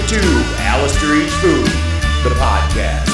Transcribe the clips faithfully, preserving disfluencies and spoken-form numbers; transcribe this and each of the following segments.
to Alistair Eats Food, the podcast.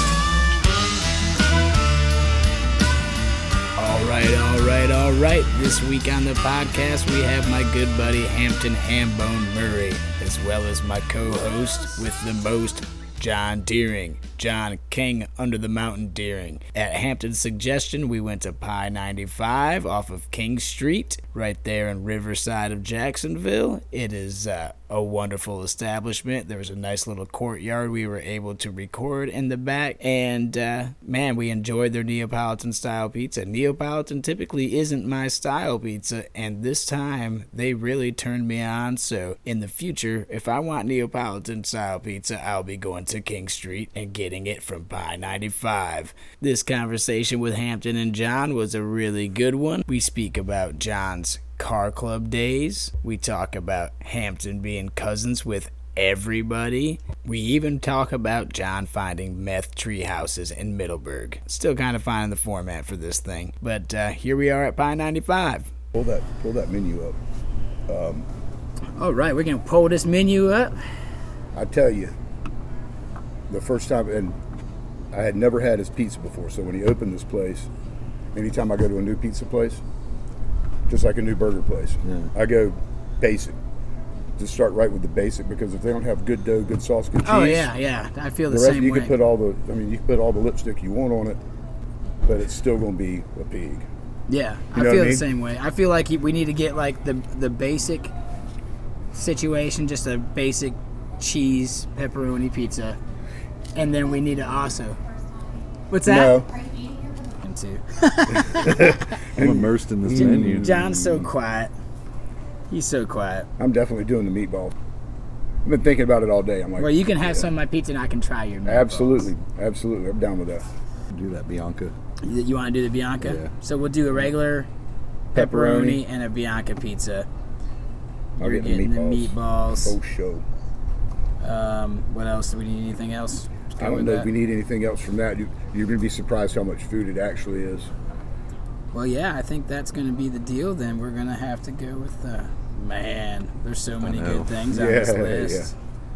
All right, all right, all right. This week on the podcast, we have my good buddy Hampton Hambone Murray, as well as my co-host with the most, John Deering. John King Under the Mountain Deering. At Hampton's suggestion, we went to Pi ninety-five off of King Street, right there in Riverside of Jacksonville. It is uh, a wonderful establishment. There was a nice little courtyard we were able to record in the back, and uh, man, we enjoyed their Neapolitan style pizza. Neapolitan typically isn't my style pizza, and this time they really turned me on. So in the future, if I want Neapolitan style pizza, I'll be going to King Street and getting it from Pi ninety-five. This conversation with Hampton and John was a really good one. We speak about John's car club days. We talk about Hampton being cousins with everybody. We even talk about John finding meth tree houses in Middleburg. Still kind of finding the format for this thing. But uh, here we are at Pi ninety-five. Pull that, pull that menu up. Um, All right, we're going to pull this menu up. I tell you, the first time, and I had never had his pizza before, so when he opened this place, anytime I go to a new pizza place, just like a new burger place, yeah. I go basic. Just start right with the basic, because if they don't have good dough, good sauce, good cheese. Oh yeah, yeah, I feel the, the rest, same you way. can put all the, I mean, you can put all the lipstick you want on it, but it's still going to be a pig. Yeah, you I know feel I the mean? same way. I feel like we need to get like the the basic situation, just a basic cheese pepperoni pizza, and then we need to also. What's that? No. Him too. I'm immersed in this menu. John's so quiet. He's so quiet. I'm definitely doing the meatball. I've been thinking about it all day. I'm like, well, you can have yeah. some of my pizza and I can try your meatballs. Absolutely, absolutely. I'm down with that. Do that Bianca. You, you want to do the Bianca? Yeah. So we'll do a regular pepperoni, pepperoni and a Bianca pizza. I'll You're get the getting meatballs. the meatballs. Oh, show. Um, what else? Do we need anything else? I don't know that. If we need anything else from that. You, you're going to be surprised how much food it actually is. Well, yeah, I think that's going to be the deal then. We're going to have to go with the... Man, there's so many good things yeah, on this list.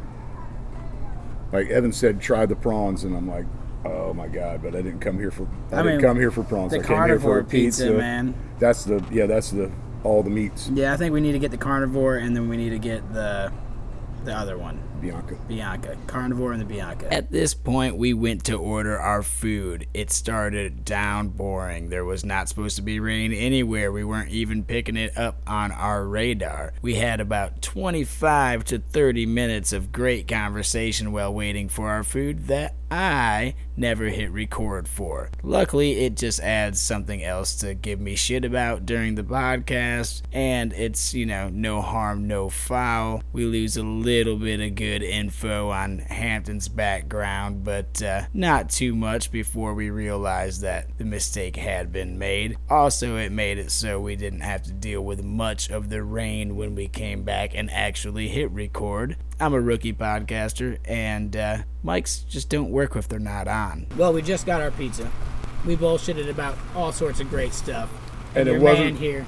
Yeah. Like Evan said, try the prawns, and I'm like, oh my god! But I didn't come here for. I, I didn't mean, come here for prawns. The I came carnivore here for a pizza, pizza, man. That's the yeah. That's the all the meats. Yeah, I think we need to get the carnivore, and then we need to get the the other one. Bianca. Bianca. Carnivore and the Bianca. At this point, we went to order our food. It started down boring. There was not supposed to be rain anywhere. We weren't even picking it up on our radar. We had about twenty-five to thirty minutes of great conversation while waiting for our food that I never hit record for. Luckily, it just adds something else to give me shit about during the podcast, and it's, you know, no harm, no foul. We lose a little bit of good info on Hampton's background, but uh, not too much before we realized that the mistake had been made. Also, it made it so we didn't have to deal with much of the rain when we came back and actually hit record. I'm a rookie podcaster, and uh, mics just don't work if they're not on. Well, we just got our pizza. We bullshitted about all sorts of great stuff. And, and your it wasn't... man here.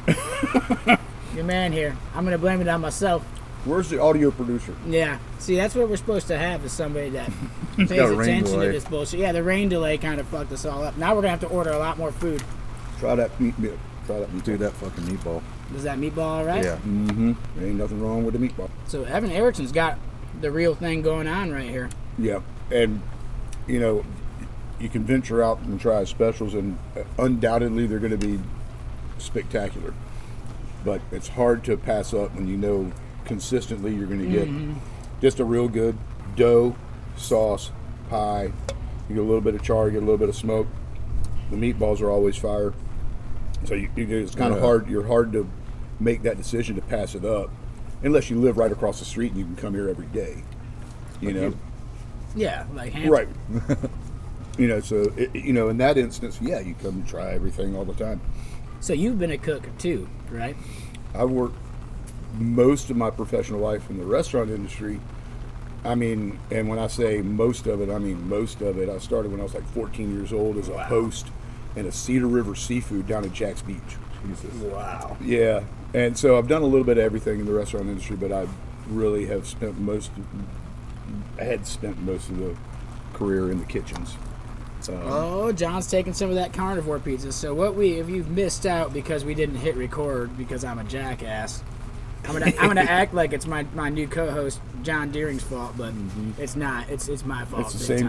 Your man here. I'm going to blame it on myself. Where's the audio producer? Yeah. See, that's what we're supposed to have, is somebody that pays attention to this bullshit. Yeah, the rain delay kind of fucked us all up. Now we're going to have to order a lot more food. Try that meat. Try that meat. Do that fucking meatball. Is that meatball all right? Yeah. Mm-hmm. There ain't nothing wrong with the meatball. So Evan Erickson's got the real thing going on right here. Yeah. And, you know, you can venture out and try specials, and undoubtedly they're going to be spectacular. But it's hard to pass up when you know consistently you're going to get mm-hmm. just a real good dough, sauce, pie. You get a little bit of char, you get a little bit of smoke. The meatballs are always fire. So you, you, it's kind of yeah. hard. You're hard to make that decision to pass it up, unless you live right across the street and you can come here every day. You know. Yeah, like Hampton. Right. You know, so it, you know, in that instance, yeah, you come and try everything all the time. So you've been a cook too, right? I've worked most of my professional life in the restaurant industry. I mean, and when I say most of it, I mean most of it. I started when I was like fourteen years old as a wow. host in a Cedar River Seafood down at Jack's Beach. Jesus. Wow. Yeah. And so I've done a little bit of everything in the restaurant industry, but I really have spent most I had spent most of the career in the kitchens. Um, Oh, John's taking some of that carnivore pizza. So what we, if you've missed out because we didn't hit record because I'm a jackass, I'm gonna I'm gonna act like it's my, my new co-host John Deering's fault, but Mm-hmm. it's not. It's it's my fault. It's the big same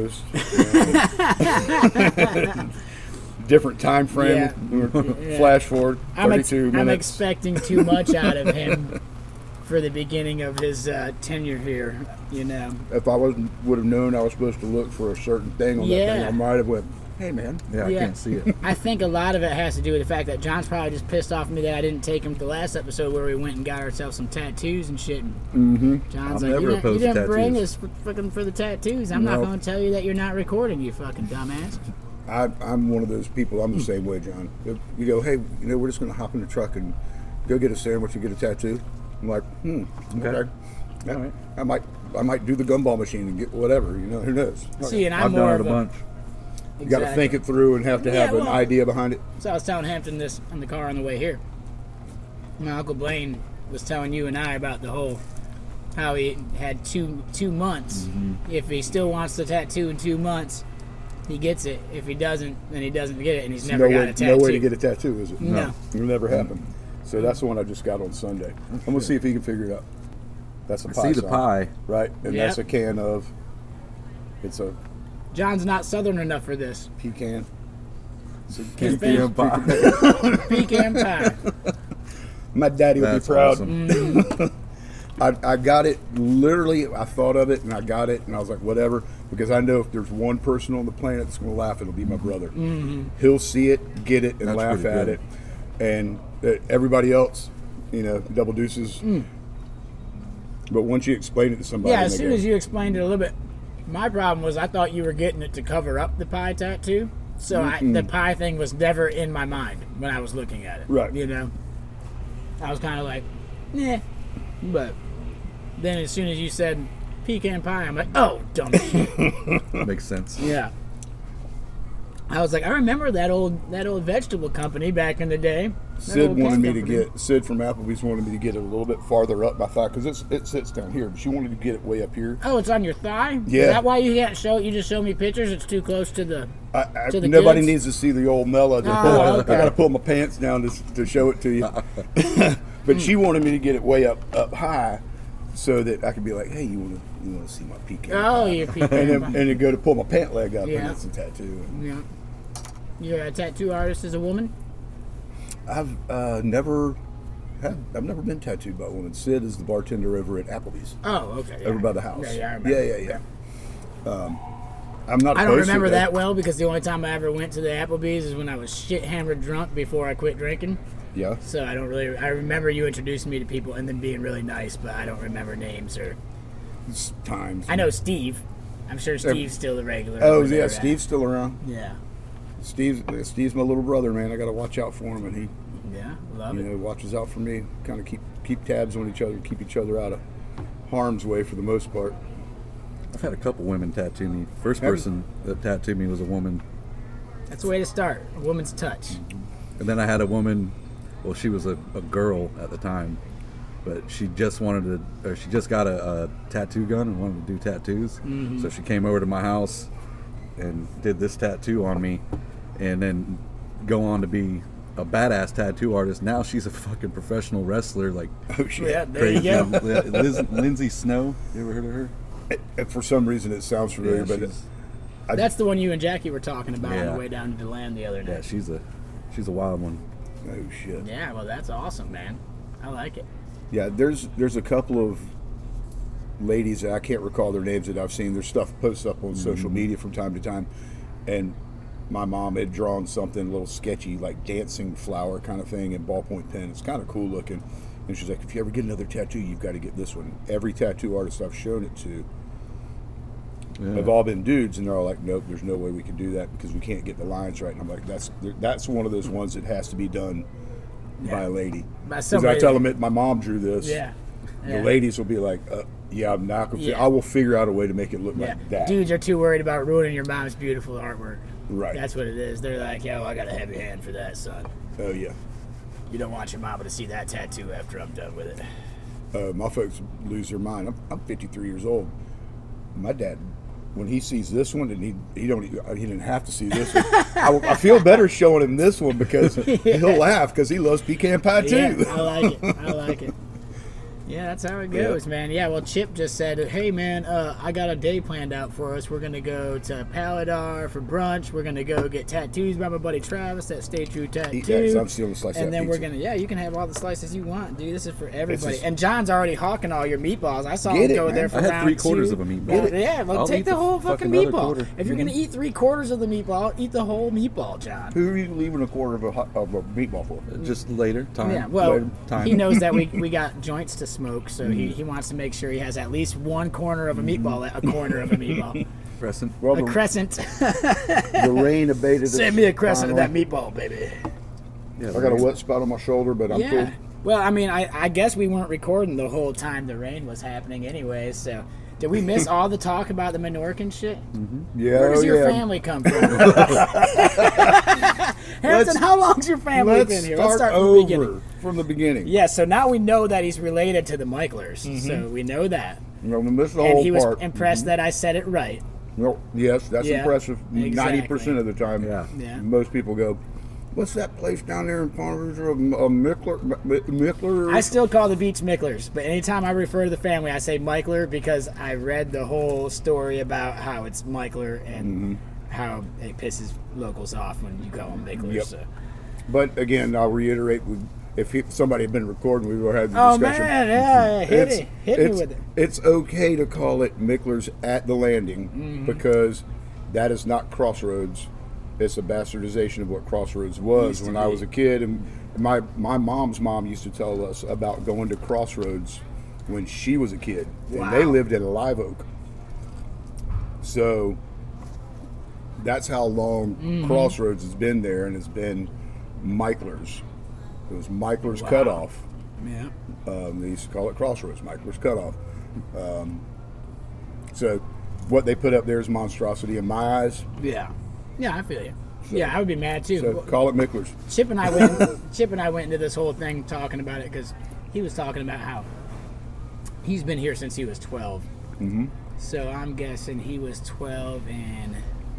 time. co-host. Different time frame. Yeah. We're- Flash forward I'm, ex- thirty-two I'm minutes. expecting too much out of him for the beginning of his uh, tenure here. You know. If I wasn't would have known I was supposed to look for a certain thing on that Yeah. thing, I might have went, "Hey, man." Yeah, I Yeah. can't see it. I think a lot of it has to do with the fact that John's probably just pissed off at me that I didn't take him to the last episode where we went and got ourselves some tattoos and shit. And Mm-hmm. John's I'm like, never you didn't, you opposed to didn't bring tattoos." us for, fucking for the tattoos. I'm not No. going to tell you that you're not recording, you fucking dumbass. I, I'm one of those people. I'm the same way, John. If you go, hey, you know, we're just going to hop in the truck and go get a sandwich and get a tattoo. I'm like, hmm, okay. Okay. Yeah, All right. I might, I might do the gumball machine and get whatever. You know, who knows? See, and I'm I've more done it of a bunch. You got to Exactly. think it through and have to Yeah, have an well- idea behind it. So I was telling Hampton this in the car on the way here. My Uncle Blaine was telling you and I about the whole how he had two two months. Mm-hmm. If he still wants the tattoo in two months, he gets it. If he doesn't, then he doesn't get it, and he's There's never no got way, a tattoo. no way to get a tattoo, is it? No. It'll never happen. So that's the one I just got on Sunday. I'm gonna see if he can figure it out. That's a I pie see the sign, pie. right? And Yep. that's a can of. It's a John's not southern enough for this. pecan. It's a His pecan. face- pie. Pecan pie. My daddy will be That's proud. awesome. I, I got it literally. I thought of it and I got it and I was like, whatever, because I know if there's one person on the planet that's going to laugh, it'll be my brother. Mm-hmm. He'll see it, get it, and That's laugh pretty at good. it, and uh, everybody else, you know, double deuces. But once you explain it to somebody, Yeah, and as they soon go, as you explained it a little bit, my problem was I thought you were getting it to cover up the pie tattoo. So I, the pie thing was never in my mind when I was looking at it. Right. You know? I was kind of like, nah. But then as soon as you said pecan pie, I'm like, oh, dumb shit. Makes sense. Yeah. I was like, I remember that old that old vegetable company back in the day. That Sid old wanted cat me to company. get Sid from Applebee's wanted me to get it a little bit farther up my thigh because it's it sits down here, but she wanted to get it way up here. Oh, it's on your thigh? Yeah. Is that why you can't show? You just show me pictures. It's too close to the. I, I, To the nobody kids? needs to see the old Mela. To Oh, pull, okay. I got to pull my pants down to, to show it to you. But she wanted me to get it way up up high, so that I could be like, "Hey, you want to you want to see my pecan?" Oh, pie?" you pecan and then, pie. and then go to pull my pant leg up, Yeah. and it's a tattoo. Yeah. You're a tattoo artist as a woman? I've uh, never had, I've never been tattooed by a woman. Sid is the bartender over at Applebee's, Oh, okay. Yeah. over by the house. Yeah, yeah, I remember. yeah, yeah, yeah. Um, I'm not. I don't opposed to remember it, that well because the only time I ever went to the Applebee's is when I was shit hammered drunk before I quit drinking. Yeah. So I don't really. I remember you introducing me to people and then being really nice, but I don't remember names or. It's times. I know Steve. I'm sure Steve's still the regular. Oh over yeah, there at- Steve's still around. Yeah. Steve's Steve's my little brother, man. I got to watch out for him, and he. Yeah. Love you it. know, watches out for me. Kind of keep keep tabs on each other, keep each other out of harm's way for the most part. I've had a couple women tattoo me. First Have you? person that tattooed me was a woman, That's the way to start. A woman's touch. and then I had a woman. Well, she was a, a girl at the time, but she just wanted to, or she just got a, a tattoo gun and wanted to do tattoos. Mm-hmm. So she came over to my house and did this tattoo on me, and then go on to be a badass tattoo artist. Now she's a fucking professional wrestler, like Oh shit! Yeah. There crazy. you go. Liz, Lindsay Snow. You ever heard of her? And for some reason, it sounds familiar, Yeah, but she's- I- That's the one you and Jackie were talking about on Yeah. the way down to DeLand the other Yeah, day. she's a she's a wild one. oh shit. Yeah. Well, that's awesome, man. I like it. Yeah, there's there's a couple of ladies that I can't recall their names that I've seen their stuff posted up on social media from time to time, and my mom had drawn something a little sketchy, like dancing flower kind of thing, in ballpoint pen. It's kind of cool looking, and she's like, "If you ever get another tattoo, you've got to get this one." Every tattoo artist I've shown it to Yeah. have all been dudes, and they're all like, "Nope, there's no way we can do that because we can't get the lines right." And I'm like, "That's that's one of those ones that has to be done by a lady." By Because somebody I tell that- them, it, my mom drew this. Yeah. The Yeah. ladies will be like, uh, "Yeah, I'm not gonna. fi- Yeah. I will figure out a way to make it look Yeah. like that." Dudes are too worried about ruining your mom's beautiful artwork. Right. That's what it is. They're like, yo, I got a heavy hand for that, son. Oh yeah. You don't want your mama to see that tattoo after I'm done with it. Uh, my folks lose their mind. I'm, I'm fifty-three years old. my dad, when he sees this one, and he he don't he didn't have to see this one. I, I feel better showing him this one because yeah. he'll laugh because he loves pecan pie too. Yeah, I like it. I like it. Yeah, that's how it goes, yeah. man. Yeah, well, Chip just said, hey, man, uh, I got a day planned out for us. We're going to go to Paladar for brunch. We're going to go get tattoos by my buddy Travis at Stay True Tattoo. Yeah, so I'm stealing a slice and of then that we're pizza. going to, yeah, you can have all the slices you want, dude. This is for everybody. Just, and John's already hawking all your meatballs. I saw Get him it, go man. there for I had round three quarters two. of a meatball. Yeah, well, I'll take eat the the whole fucking fucking other meatball. quarter. If you're Mm-hmm. going to eat three quarters of the meatball, eat the whole meatball, John. Who are you leaving a quarter of a, hot- of a meatball for? Just later, time. Yeah, well, Later. Time. he knows that we we got joints to smoke, so Mm-hmm. he, he wants to make sure he has at least one corner of a meatball, a corner of a meatball, Crescent. Well, a the, crescent. the rain abated. Send me a crescent of that finally. meatball, baby. Yeah, I got a wet spot on my shoulder, but I'm yeah. cool. Well, I mean, I, I guess we weren't recording the whole time the rain was happening, anyway. So, did we miss all the talk about the Menorcan shit? Yeah, Where does oh, your yeah. family come from? Hampton, how long's your family Let's been here? start Let's start from over the beginning. from the beginning. Yeah, so now we know that he's related to the Michlers. Mm-hmm. So we know that. You know, we missed the And whole he was part. impressed that I said it right. No, yes, that's Yeah, impressive. exactly. Ninety percent of the time, Yeah. Yeah. most people go, "What's that place down there in Palm Rouge? A Mickler, Mickler." I still call the beach Michlers, but anytime I refer to the family, I say Michler because I read the whole story about how it's Michler and Mm-hmm. how it pisses locals off when you call them Michlers. Yep. So. But again, I'll reiterate: we, if he, somebody had been recording, we would have had the Oh discussion. man, yeah, hit It's, it, hit me it's, with it. it's okay to call it Mickler's at the Landing Mm-hmm. because that is not Crossroads. It's a bastardization of what Crossroads was Used to when I be. was a kid, and my my mom's mom used to tell us about going to Crossroads when she was a kid, and they Wow. lived in Live Oak. So that's how long Mm-hmm. Crossroads has been there, and it's been Michler's. It was Michler's Wow. Cutoff. Yeah. Um, they used to call it Crossroads, Michler's Cutoff. Um, so what they put up there is monstrosity in my eyes. Yeah. Yeah, I feel you. yeah, I would be mad too. So call it Michler's. Chip and I went. Chip and I went into this whole thing talking about it because he was talking about how he's been here since he was twelve. Mm-hmm. So I'm guessing he was twelve in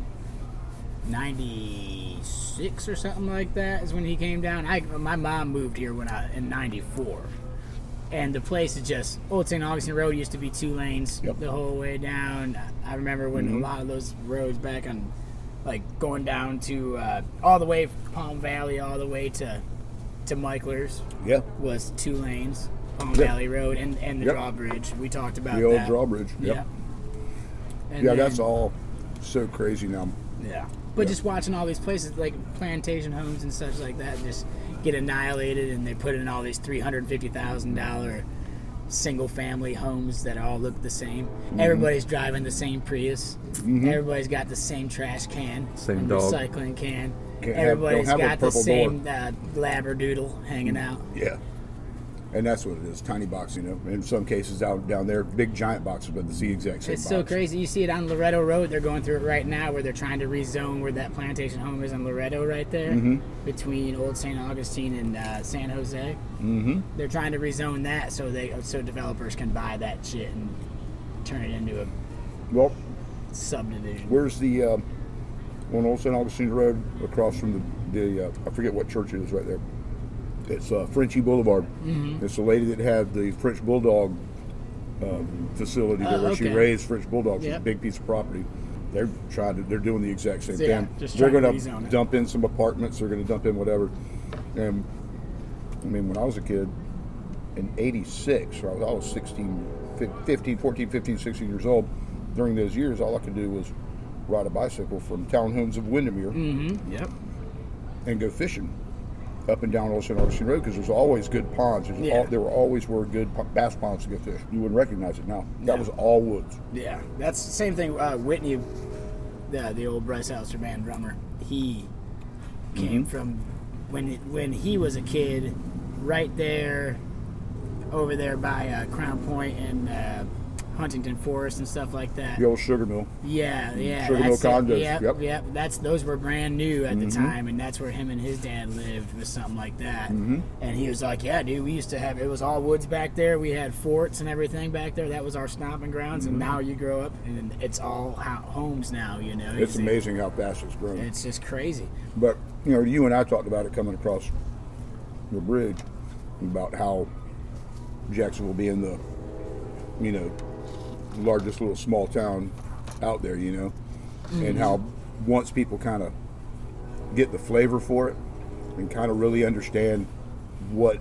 ninety-six or something like that is when he came down. I my mom moved here when I in ninety-four, and the place is just Old Saint Augustine Road used to be two lanes Yep. the whole way down. I remember when Mhm. a lot of those roads back on, like going down to uh, all the way Palm Valley, all the way to to Michler's Yeah, was two lanes. Palm Yep. Valley Road and, and the Yep. drawbridge. We talked about the old that. drawbridge. Yep. Yeah. And Yeah, then- that's all so crazy now. Yeah. But Yeah. just watching all these places like plantation homes and such like that just get annihilated, and they put in all these three hundred fifty thousand dollars single family homes that all look the same. Mm-hmm. Everybody's driving the same Prius. Everybody's got the same trash can, Same and dog. recycling can. Can't have- Everybody's don't have a got the purple same uh, labradoodle hanging out. Yeah. And that's what it is, tiny box, you know. In some cases out down there, big giant boxes, but it's the exact same It's box. so crazy. You see it on Loretto Road. They're going through it right now where they're trying to rezone where that plantation home is on Loretto right there Mm-hmm. between Old Saint Augustine and uh, San Jose. Mm-hmm. They're trying to rezone that so they so developers can buy that shit and turn it into a Well, subdivision. where's the uh, on Old Saint Augustine Road across from the, the uh, I forget what church it is right there. It's uh, Frenchy Boulevard. Mm-hmm. It's the lady that had the French Bulldog um, facility there Oh, where she okay. raised French Bulldogs. It's Yep. a big piece of property. They're trying to. They're doing the exact same Yeah, thing. just They're trying to going rezone to it. dump in some apartments. They're going to dump in whatever. And I mean, when I was a kid in eighty-six, I was, I was sixteen, fifteen, fourteen, fifteen, sixteen years old. During those years, all I could do was ride a bicycle from Townhomes of Windermere Mm-hmm. Yep. and go fishing up and down Old Saint Augustine Road because there's always good ponds. There's Yeah. all, there were always were good po- bass ponds to go fish. You wouldn't recognize it now. That Yeah. was all woods. Yeah, that's the same thing. Uh, Whitney, the the old Bryce Allister band drummer, he came Mhm. from when it, when he was a kid, right there, over there by uh, Crown Point and uh, Huntington Forest and stuff like that. The old sugar mill. Yeah, yeah. Sugar mill that's it. condos. Yep, Yep. yep. That's those were brand new at Mm-hmm. the time, and that's where him and his dad lived, was something like that. Mm-hmm. And he was like, "Yeah, dude, we used to have it was all woods back there. We had forts and everything back there. That was our stomping grounds. Mm-hmm. And now you grow up, and it's all ho- homes now. You know, It's amazing how fast it's grown. It's just crazy. But, you know, you and I talked about it coming across the bridge, about how Jacksonville being the, you know, largest little small town out there, you know, Mm-hmm. and how once people kind of get the flavor for it and kind of really understand what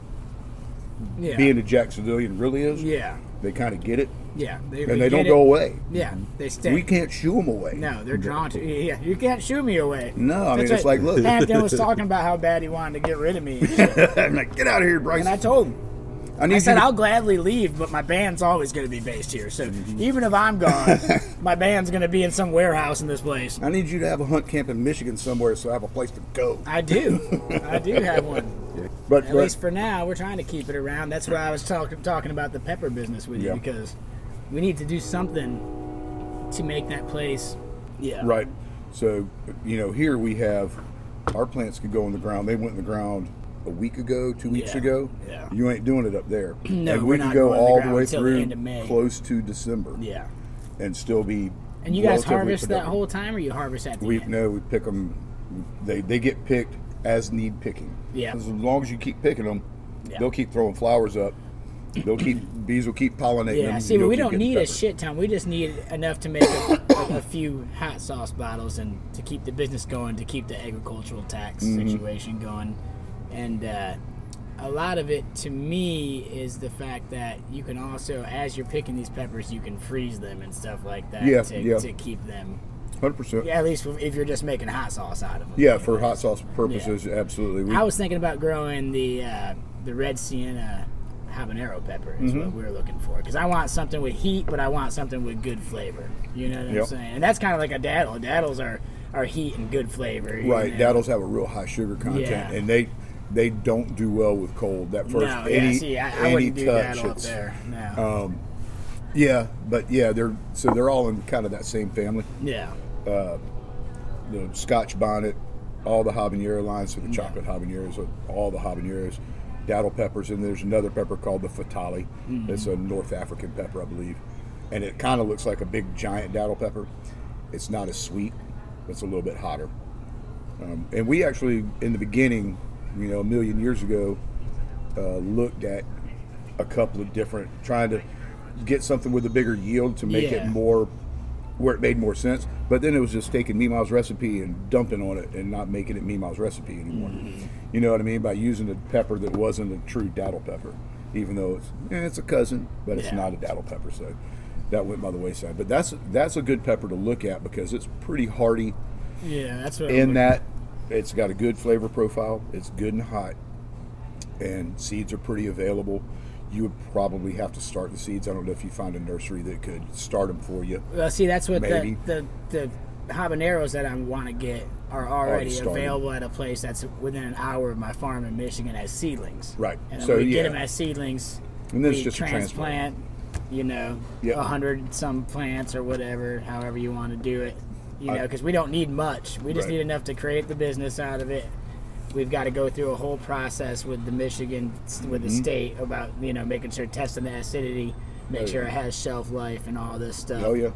Yeah. being a Jacksonvillian really is, yeah. they kind of get it, Yeah. They, and they don't get go it. away. Yeah. They stay. We can't shoo them away. No, they're drawn to. Yeah, you can't shoo me away. No, I mean, That's it's what like, look. Hampton was talking about how bad he wanted to get rid of me. And, shit. I'm like, get out of here, Bryce. And I told him. I need I said, you to- I'll gladly leave, but my band's always going to be based here. So Mm-hmm. even if I'm gone, my band's going to be in some warehouse in this place. I need you to have a hunt camp in Michigan somewhere so I have a place to go. I do. I do have one. But, At but least for now, we're trying to keep it around. That's why I was talking talking about the pepper business with you, Yeah. because we need to do something to make that place. Yeah. right. So, you know, here we have our plants could go in the ground. They went in the ground a week ago, two weeks Yeah, ago. yeah. You ain't doing it up there. No, and we're we not could go going in the all the ground way until the through end of May. close to December Yeah. and still be. And you guys relatively harvest that productive. whole time, or you harvest at the We end? no, we pick them. They they get picked as need picking. Yeah. As long as you keep picking them, Yeah. they'll keep throwing flowers up. They'll keep bees will keep pollinating them. Yeah, and see, but you'll we keep don't getting need a pepper. shit ton. We just need enough to make a, a, a few hot sauce bottles and to keep the business going, to keep the agricultural tax Mm-hmm. situation going. And uh, a lot of it, to me, is the fact that you can also, as you're picking these peppers, you can freeze them and stuff like that Yeah, to, yeah. to keep them. Hundred percent. Yeah, at least if you're just making hot sauce out of them. Yeah, for hot sauce purposes, absolutely. We, I was thinking about growing the uh, the red sienna habanero pepper is Mm-hmm. what we're looking for, because I want something with heat, but I want something with good flavor. You know what I'm Yep. saying? And that's kind of like a daddle. Daddles are, are heat and good flavor. you right, know? daddles have a real high sugar content, Yeah. and they they don't do well with cold. That first No, any, yeah, see, I, I any wouldn't do touch, daddle up it's- there. No. Yeah, but yeah, they're so they're all in kind of that same family. yeah. The Scotch bonnet, all the habanero lines, so the chocolate habaneros, all the habaneros, daddle peppers, and there's another pepper called the fatali. Mm-hmm. It's a North African pepper, I believe, and it kind of looks like a big giant daddle pepper. It's not as sweet. It's a little bit hotter. Um, and we actually, in the beginning, you know, a million years ago, uh, looked at a couple of different, trying to get something with a bigger yield to make Yeah. it more, where it made more sense. But then it was just taking Meemaw's recipe and dumping on it and not making it Meemaw's recipe anymore. Mm-hmm. You know what I mean? By using a pepper that wasn't a true daddle pepper, even though it's eh, it's a cousin, but it's Yeah. not a daddle pepper. So that went by the wayside. But that's that's a good pepper to look at because it's pretty hardy Yeah, that's what I'm in looking- that it's got a good flavor profile. It's good and hot, and seeds are pretty available. You would probably have to start the seeds. I don't know if you find a nursery that could start them for you. Well, see, that's what the, Maybe. the the habaneros that I want to get are already started. available at a place that's within an hour of my farm in Michigan as seedlings. Right. And then So, we yeah. get them as seedlings. And then it's we just a transplant, you know, a Yep. hundred some plants or whatever, however you want to do it. You I- know, because we don't need much. We just Right. need enough to create the business out of it. We've got to go through a whole process with the Michigan, with the state about, you know, making sure, testing the acidity, make Oh, sure yeah. it has shelf life and all this stuff. Oh yeah,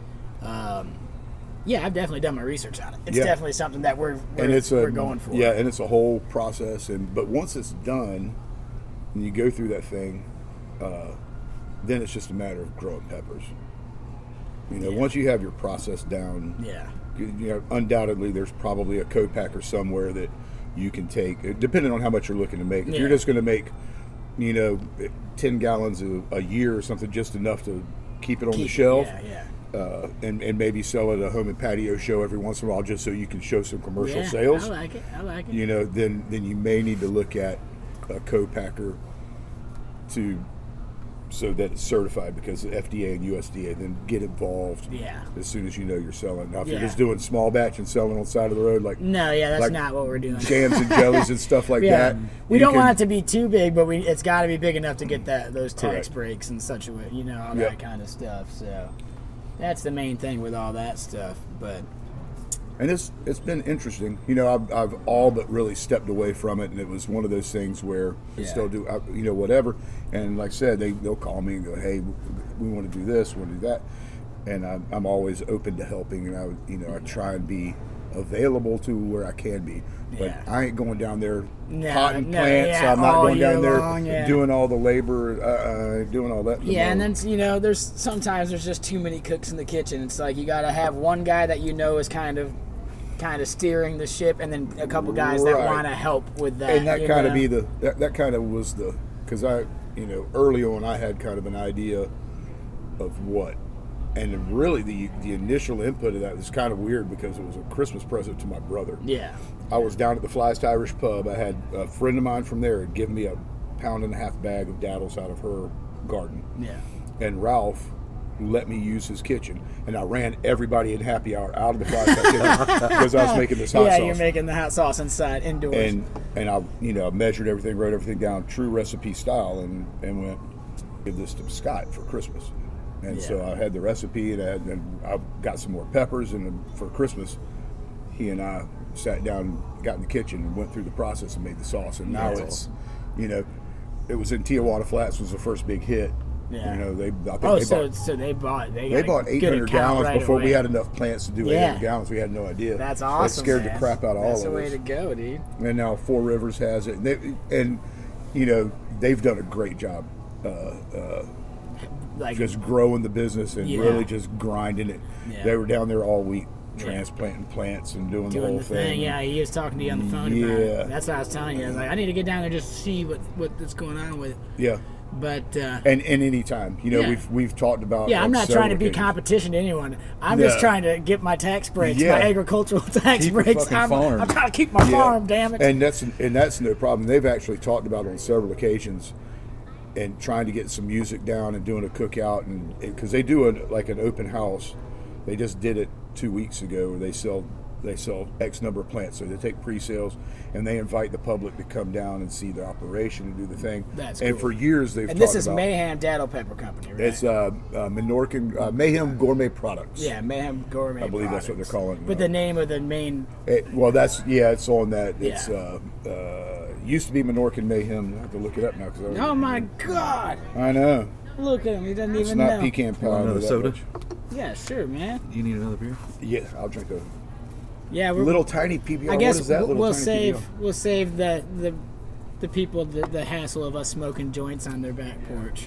Yeah, I've definitely done my research on it. It's Yeah. definitely something that we're we're, and it's a we're going for. yeah, and it's a whole process. And but once it's done, and you go through that thing, uh, then it's just a matter of growing peppers. You know, Yeah. once you have your process down, Yeah. you, you know, undoubtedly there's probably a co-packer somewhere that you can take, uh, depending on how much you're looking to make. If Yeah. you're just going to make, you know, ten gallons a, a year or something, just enough to keep it on Keep the it, shelf, Yeah, yeah. Uh, and, and maybe sell at a home and patio show every once in a while, just so you can show some commercial Yeah, sales. I like it. I like it. You know, then then you may need to look at a co-packer to so that it's certified, because the F D A and U S D A then get involved Yeah. as soon as you know you're selling. Now, if you're Yeah. just doing small batch and selling on the side of the road, like No, yeah, that's like not what we're doing. jams and jellies and stuff like Yeah, that, we you don't can- want it to be too big, but we it's got to be big enough to get that those tax Correct. breaks and such a way, you know, all Yep. that kind of stuff. So that's the main thing with all that stuff. But And it's it's been interesting. You know, I've, I've all but really stepped away from it, and it was one of those things where I Yeah. still do, I, you know, whatever. And like I said, they they'll call me and go, "Hey, we want to do this, we want to do that," and I'm, I'm always open to helping. And I, would- you know, I try and be available to where I can be. But Yeah. I ain't going down there No, potting no, plants. yeah, I'm not all going down year there long, yeah. doing all the labor, uh, uh, doing all that. yeah, and then you know, there's sometimes there's just too many cooks in the kitchen. It's like you got to have one guy that you know is kind of kind of steering the ship, and then a couple guys that Right. want to help with that. and that you kind of know? be the that, that kind of was the because I you know early on I had kind of an idea of what, and really the the initial input of that was kind of weird because it was a Christmas present to my brother. Yeah. I was down at the Flyest Irish Pub. I had a friend of mine from there had given me a pound and a half bag of daddles out of her garden, Yeah. and Ralph let me use his kitchen, and I ran everybody in happy hour out of the Flyest kitchen because I was making this hot yeah, sauce. you're making the hot sauce inside indoors. and and I you know measured everything, wrote everything down, true recipe style, and and went give this to Scott for Christmas. And so Yeah. I had the recipe, and I, had, and I got some more peppers, and for Christmas, he and I sat down, got in the kitchen, and went through the process and made the sauce. And now That's it's, you know, it was in Tijuana Flats was the first big hit. Yeah. You know, they I think oh, they so bought so they bought they, they got a bought good eight hundred account gallons right before we away. had enough plants to do Yeah. eight hundred gallons. We had no idea. That's awesome. That scared man. the crap out of That's all the of way us. to go, dude. And now Four Rivers has it. They, and, you know, they've done a great job uh, uh, Like just growing the business and Yeah. really just grinding it. Yeah. They were down there all week Yeah. transplanting plants and doing, the doing whole the thing. Yeah, he was talking to you on the phone about Yeah. it. That's what I was telling you. I was like, I need to get down there just to see what what's going on with it. Yeah. But uh, And, and any time. You know, Yeah. we've we've talked about yeah, I'm on not trying to several be occasions. competition to anyone. I'm No. just trying to get my tax breaks, Yeah. my agricultural tax Keep your breaks. fucking I'm, farm. I'm trying to keep my Yeah. farm, damn it. And that's and that's no problem. They've actually talked about it on several occasions, and trying to get some music down and doing a cookout, and because they do a, like an open house. They just did it two weeks ago where they sell they sell X number of plants. So they take pre-sales and they invite the public to come down and see the operation and do the thing. That's and cool. for years they've And talked this is about Mayhem Daddle Pepper Company, right? it's uh, uh, Menorcan uh, Mayhem Gourmet Products. yeah, Mayhem Gourmet. I believe that's what they're Products. calling it But now. the name of the main. It, well, that's yeah, it's on that. It's Yeah. uh, uh, used to be Menorcan Mayhem. I have to look it up now because Oh my God! I know. Look at him. He doesn't It's even not know. pecan pie. Want I know another that soda? much. Yeah, sure, man. You need another beer? Yeah, I'll drink a Yeah, we're little tiny P B R. I guess what is that? we'll, Little we'll tiny save P B R? we'll save the the the people the, the hassle of us smoking joints on their back porch.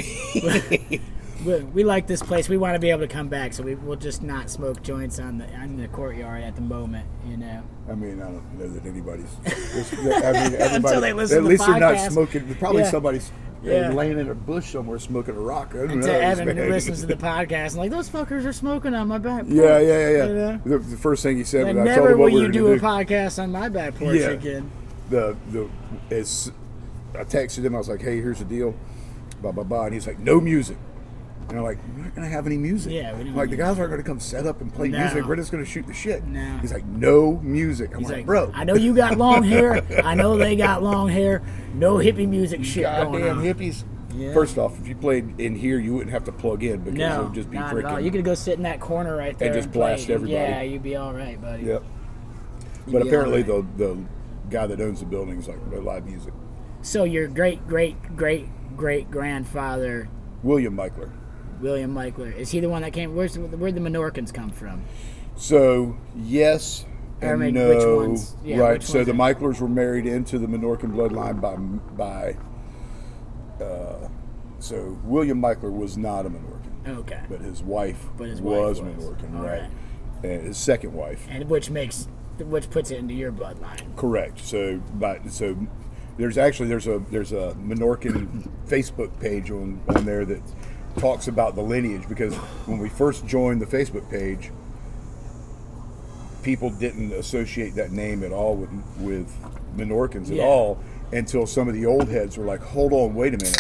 we, we like this place. We want to be able to come back, so we will just not smoke joints on the on the courtyard at the moment. You know. I mean, I don't know that anybody's. I mean, everybody. Until they listen at to the least they're not podcast. smoking. Probably Yeah. somebody's uh, Yeah. laying in a bush somewhere smoking a rock. I don't Until know, Evan man. listens to the podcast and like those fuckers are smoking on my back porch. Yeah, yeah, yeah, yeah. You know? The, the first thing he said And when I told never him what will we you were do going a to do, podcast on my back porch Yeah. again. the the is I texted him. I was like, "Hey, here's the deal." Blah blah blah, and he's like, "No music." And I'm like, "We're not gonna have any music." Yeah, we don't I'm like need the guys aren't gonna come set up and play No. music. We're just gonna shoot the shit. No. He's like, "No music." I'm He's like, like, "Bro, I know you got long hair. I know they got long hair. No hippie music shit going goddamn on. hippies." Yeah. First off, if you played in here, you wouldn't have to plug in because it No, would just be not at all. freaking. You could go sit in that corner right there just and play. blast everybody. Yeah, you'd be all right, buddy. Yep. You'd But be apparently, all right. the the guy that owns the building is like, no live music. So your great great great great grandfather William Michler. William Michler, is he the one that came? Where's where'd the Menorcans come from? So yes Or and maybe no. which ones- yeah, right. which So ones the are- Michlers were married into the Menorcan bloodline by by. Uh, so William Michler was not a Menorcan, Okay, but his wife But his wife was was. Menorcan, All right? right. And his second wife, and which makes which puts it into your bloodline. correct. So, but so there's actually there's a there's a Menorcan Facebook page on on there that talks about the lineage, because when we first joined the Facebook page, people didn't associate that name at all with with Menorcans at Yeah. all until some of the old heads were like, hold on, wait a minute.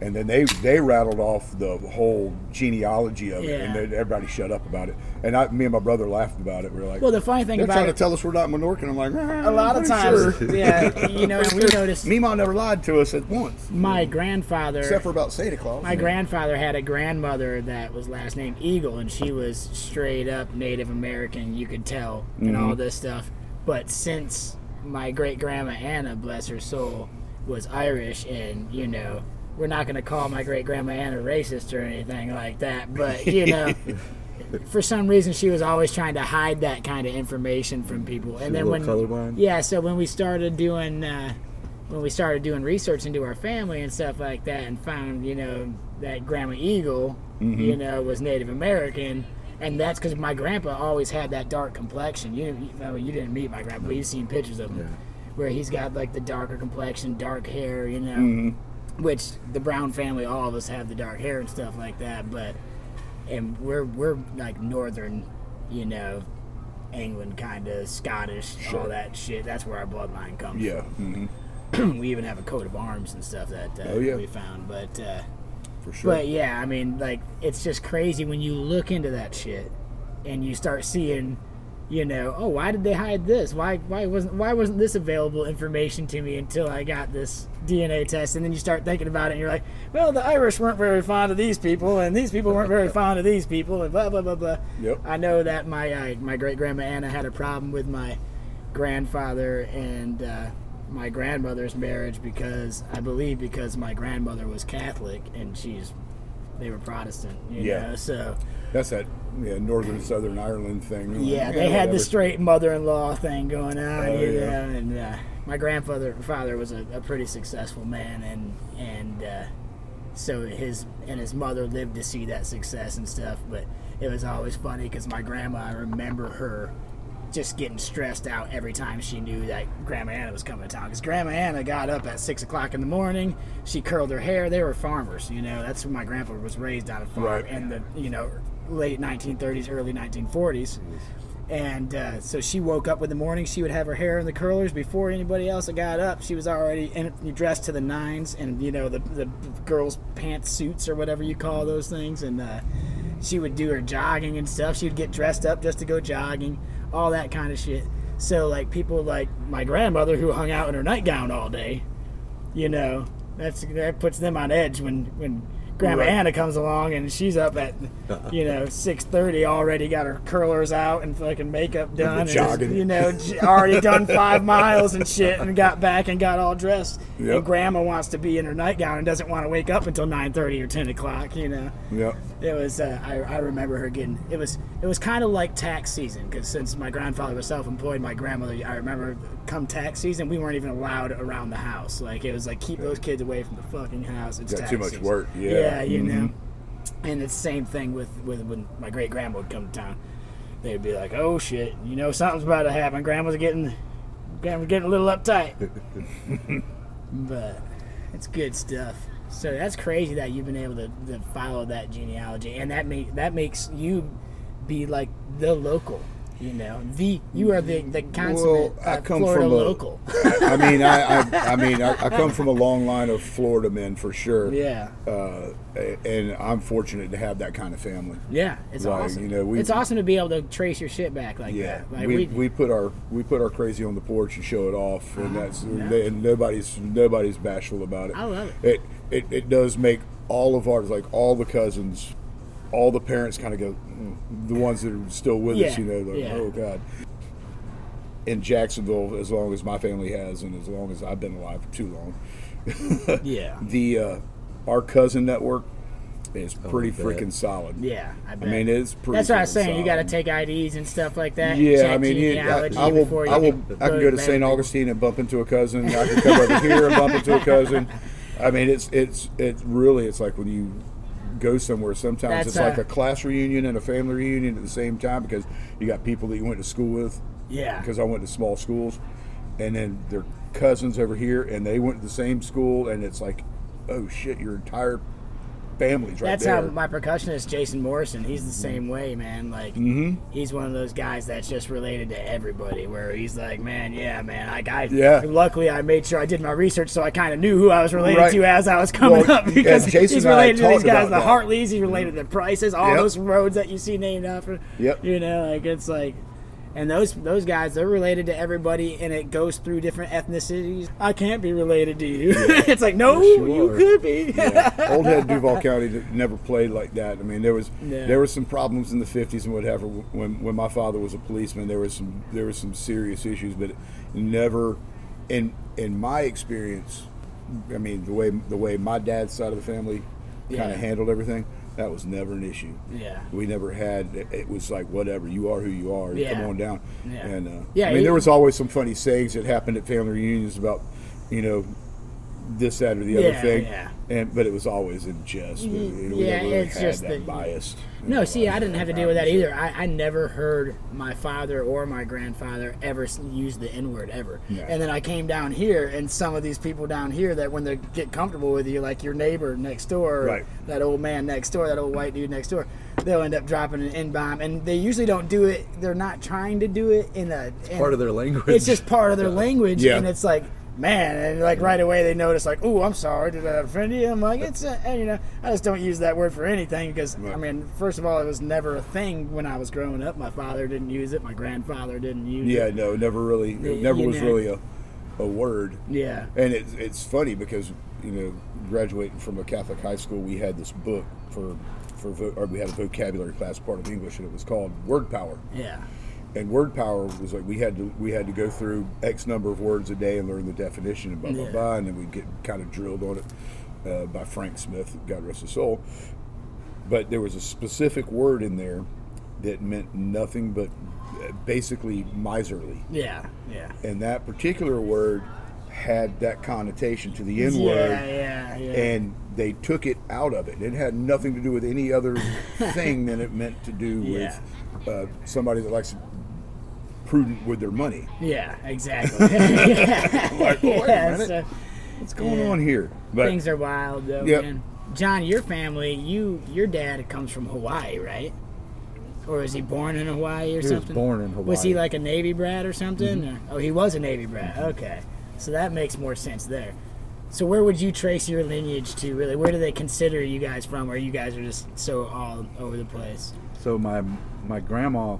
And then they they rattled off the whole genealogy of it, Yeah. and then everybody shut up about it. And I, me and my brother laughed about it. We were like, Well, the funny thing they're about trying it, to tell us we're not Menorcan. I'm like, ah, a lot I'm of pretty times, sure. yeah, you know, we noticed Meemaw never lied to us at once, my grandfather, except for about Santa Claus. my grandfather had a grandmother that was last name Eagle, and she was straight up Native American, you could tell, and all this stuff. But since my great grandma Anna, bless her soul, was Irish, and you know, we're not going to call my great grandma Anna racist or anything like that, but you know, for some reason she was always trying to hide that kind of information from people. And She's then a when little colorblind? yeah, so when we started doing uh, when we started doing research into our family and stuff like that, and found you know that Grandma Eagle, you know, was Native American. And that's because my grandpa always had that dark complexion. You, you, I mean, you didn't meet my grandpa, but you've seen pictures of him, Yeah. where he's got like the darker complexion, dark hair, you know. Mm-hmm. Which the Brown family, all of us have the dark hair and stuff like that. But and we're we're like northern, you know, England kind of Scottish, all Sure. that shit. That's where our bloodline comes Yeah. hmm from. We even have a coat of arms and stuff that uh, Oh, yeah. we found, but. Uh, For sure. But yeah, I mean, like, it's just crazy when you look into that shit and you start seeing, you know, oh, why did they hide this? Why why wasn't why wasn't this available information to me until I got this D N A test? And then you start thinking about it and you're like, well, the Irish weren't very fond of these people, and these people weren't very fond of these people, and blah blah blah blah. Yep. I know that my uh, my great grandma Anna had a problem with my grandfather and uh, my grandmother's marriage because I believe because my grandmother was Catholic and she's they were Protestant, you Yeah. know, so That's that yeah, Northern Southern Ireland thing. Like, yeah, they had the whatever. straight mother-in-law thing going on, Oh, you yeah. know, and uh, my grandfather father was a, a pretty successful man, and and uh, so his and his mother lived to see that success and stuff. But it was always funny because my grandma, I remember her just getting stressed out every time she knew that Grandma Anna was coming to town. Because Grandma Anna got up at six o'clock in the morning. She curled her hair. They were farmers, you know. That's where my grandpa was raised on a farm Right. in the you know late nineteen thirties, early nineteen forties. And uh, so she woke up in the morning. She would have her hair in the curlers before anybody else had got up. She was already in, dressed to the nines, and you know the the girls' pantsuits or whatever you call those things. And uh, she would do her jogging and stuff. She would get dressed up just to go jogging, all that kind of shit. So like people like my grandmother who hung out in her nightgown all day, you know, that's that puts them on edge when when Grandma Right. Anna comes along and she's up at you know six thirty already, got her curlers out and fucking makeup done, and, Jogging. you know, j- already done five miles and shit, and got back and got all dressed. Yep. And Grandma wants to be in her nightgown and doesn't want to wake up until nine thirty or ten o'clock. You know. Yep. It was. Uh, I, I remember her getting. It was. It was kind of like tax season because since my grandfather was self-employed, my grandmother. I remember come tax season, we weren't even allowed around the house. Like it was like keep those kids away from the fucking house. It's Got tax too much season. work, yeah. Yeah, you Mhm. know. And it's the same thing with, with when my great grandma would come to town. They'd be like, "Oh shit, you know something's about to happen. Grandma's getting, grandma's getting a little uptight." But it's good stuff. So that's crazy that you've been able to, to follow that genealogy, and that make that makes you be like the local. You know, the you are the the consummate Well, I uh, come Florida from a- local. I mean, I, I, I mean, I, I come from a long line of Florida men for sure. Yeah, Uh, and I'm fortunate to have that kind of family. yeah, it's Like, awesome. you know, we- it's awesome to be able to trace your shit back like Yeah, that. Like we, we, we put our we put our crazy on the porch and show it off, and that's yeah. and nobody's nobody's bashful about it. I love it. It it, it does make all of ours, like all the cousins, all the parents kind of go, mm, the ones that are still with us, Yeah, you know, like, yeah. oh God. In Jacksonville, as long as my family has, and as long as I've been alive for too long, yeah, the uh, our cousin network is pretty I bet. freaking solid. yeah. I, I bet. mean, it's pretty. That's what I was freaking saying. You got to solid. take I Ds and stuff like that. and Yeah, check I mean, you, I, genealogy I will. before you I will. can I can go to bed. Saint Augustine and bump into a cousin. I can come over here and bump into a cousin. I mean, it's it's it's really it's like when you go somewhere. Sometimes That's, it's like uh, a class reunion and a family reunion at the same time because you got people that you went to school with. Yeah. Because I went to small schools, and then they're cousins over here, and they went to the same school, and it's like, oh shit, your entire families right That's there. how my percussionist Jason Morrison. He's the same way, man. Like Mhm. he's one of those guys that's just related to everybody. Where he's like, man, yeah, man. Like I, Yeah. luckily I made sure I did my research, so I kind of knew who I was related Right. to as I was coming Well, up. Because yeah, Jason he's and I related to these talked guys, about the that. Hartleys. He's related to Prices. All Yep. those roads that you see named after. Yep. You know, like it's like. And those those guys, they're related to everybody, and it goes through different ethnicities. I can't be related to you. It's like, no, Yes, you you are. could be. Yeah. Old Head Duval County that never played like that. I mean, there was Yeah. there was some problems in the fifties and whatever. When when my father was a policeman, there was some there was some serious issues, but it never, in in my experience, I mean the way the way my dad's side of the family kind Yeah. of handled everything, that was never an issue. Yeah. We never had. It it was like whatever, you are who you are. Yeah. Come on down. Yeah. And uh, Yeah, I mean, he- there was always some funny sayings that happened at family reunions about, you know, this, that, or the other Yeah, thing. yeah. And but it was always in jest. We, we Yeah, never really it's had just that that- biased. No, see, I didn't have to deal with that bias. either. I, I never heard my father or my grandfather ever s- use the N word ever. No. And then I came down here, and some of these people down here that when they get comfortable with you, like your neighbor next door, or Right. that old man next door, that old white dude next door, they'll end up dropping an N-bomb. And they usually don't do it, they're not trying to do it in a... in- Part of their language. It's just part of their language, Yeah. and it's like, man, and like right away they notice, like, oh, I'm sorry, did I offend you? I'm like, it's, a, and, you know, I just don't use that word for anything because, I Right. mean, first of all, it was never a thing when I was growing up. My father didn't use it, my grandfather didn't use Yeah, it. no, never really. Yeah, It never you was know. really a, a word. Yeah, And it's it's funny because you know, graduating from a Catholic high school, we had this book for for vo- or we had a vocabulary class, part of English, and it was called Word Power. yeah, And word power was like we had to we had to go through X number of words a day and learn the definition and blah blah Yeah. blah, and then we'd get kind of drilled on it uh, by Frank Smith, God rest his soul. But there was a specific word in there that meant nothing but uh, basically miserly, yeah, yeah. and that particular word had that connotation to the N Yeah, word. yeah, yeah. And they took it out of it. It had nothing to do with any other thing than it meant to do Yeah. with uh, somebody that likes to prudent with their money. Yeah, exactly. yeah. Like, well, wait a Yeah, minute. so What's going Yeah. on here? But things are wild, though, Yep. man. John, your family, you, your dad comes from Hawaii, right? Or was he born in Hawaii or was something? born in Hawaii. Was he like a Navy brat or something? Mm-hmm. Or- oh, he was a Navy brat. Okay, so that makes more sense there. So where would you trace your lineage to, really? Where do they consider you guys from, or you guys are just so all over the place? So my my grandma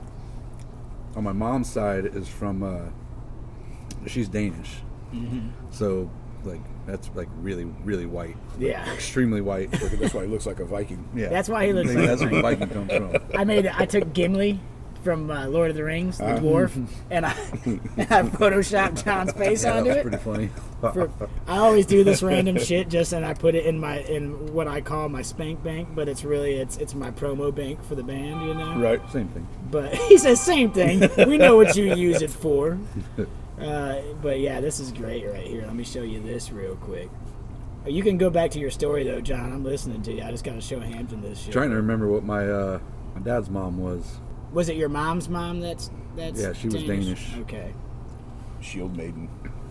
on my mom's side is from uh, she's Danish. Mm-hmm. So like that's like really really white, Yeah. extremely white. that's why he looks like a Viking. Yeah, That's why he looks I think like that's where Viking comes from. I made I took Gimli from uh, Lord of the Rings, the Uh, dwarf, and I, and I photoshopped John's face Yeah, onto that's it. pretty funny. For, I always do this random shit just and I put it in my in what I call my spank bank, but it's really it's it's my promo bank for the band, you know. Right. Same thing. But he says same thing. We know what you use it for. Uh, but yeah, this is great right here. Let me show you this real quick. You can go back to your story though, John. I'm listening to you. I just got to show Hampton this shit. Trying to remember what my uh, my dad's mom was. Was it your mom's mom? That's that's. Yeah, she was Danish. Okay. Shield maiden.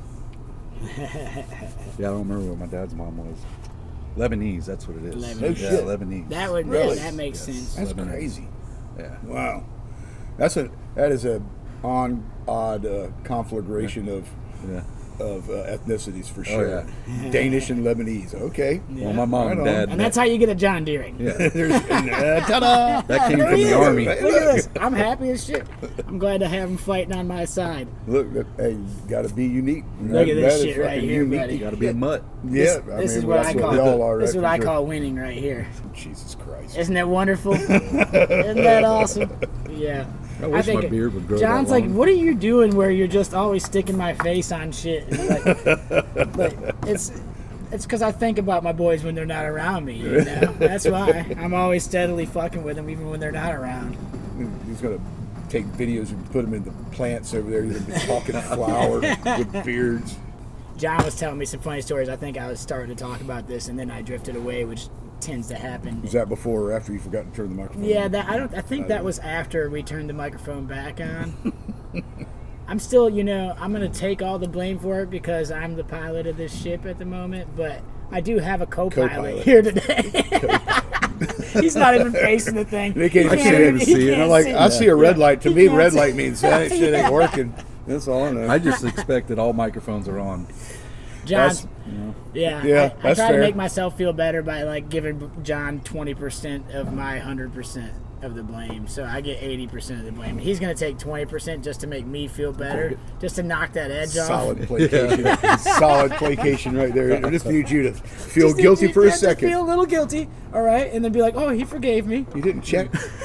Yeah, I don't remember what my dad's mom was. Lebanese, that's what it is. Lebanese. No Yeah, shit. Lebanese. That would Really? yeah, that makes Yes. sense. That's Lebanese. crazy. Yeah. Wow. That's a that is a on odd uh, conflagration of Yeah. of uh, ethnicities for sure. yeah. Danish and Lebanese. Okay. Well, my mom Right and on. dad. And that's how you get a John Deering. Yeah. There's, uh, ta-da! That came There from he the is. army. Look at this. I'm happy as shit. I'm glad to have him fighting on my side. Look, look, hey, you got to be unique. Look at this That is shit right fucking here, unique. buddy. You gotta be a mutt. Yeah, This, I this mean, is what I that's call we all are. this is right, what for I sure. call winning right here. Jesus Christ. Isn't that wonderful? Isn't that awesome? Yeah. I wish my beard would grow that John's like, long. what are you doing where you're just always sticking my face on shit? It's like, but it's it's because I think about my boys when they're not around me. You know? That's why I'm always steadily fucking with them even when they're not around. He's gonna take videos and put them in the plants over there. He's gonna be talking flower with beards. John was telling me some funny stories. I think I was starting to talk about this, and then I drifted away, which tends to happen. Was that before or after you forgot to turn the microphone? Yeah, on? that I don't. I think that was after we turned the microphone back on. I'm still, you know, I'm gonna take all the blame for it because I'm the pilot of this ship at the moment. But I do have a co-pilot, Co-pilot. here today. He's not even facing the thing. They can't He even see it. he see it. And can't I'm like, see I it. see a red Yeah. light. To He me, can't red see- light means that shit Yeah. ain't working. That's all I know. I just expect that all microphones are on. John's, That's- yeah, Yeah, I, I that's try fair. to make myself feel better by like giving John twenty percent of my one hundred percent of the blame, so I get eighty percent of the blame. He's going to take twenty percent just to make me feel better, just to knock that edge Solid off. placation. Solid placation right there. I just need you to feel Just to- guilty for a just to second. feel a little guilty, all right, and then be like, oh, he forgave me. You didn't check.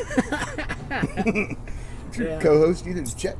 Your Yeah. co-host, you didn't check.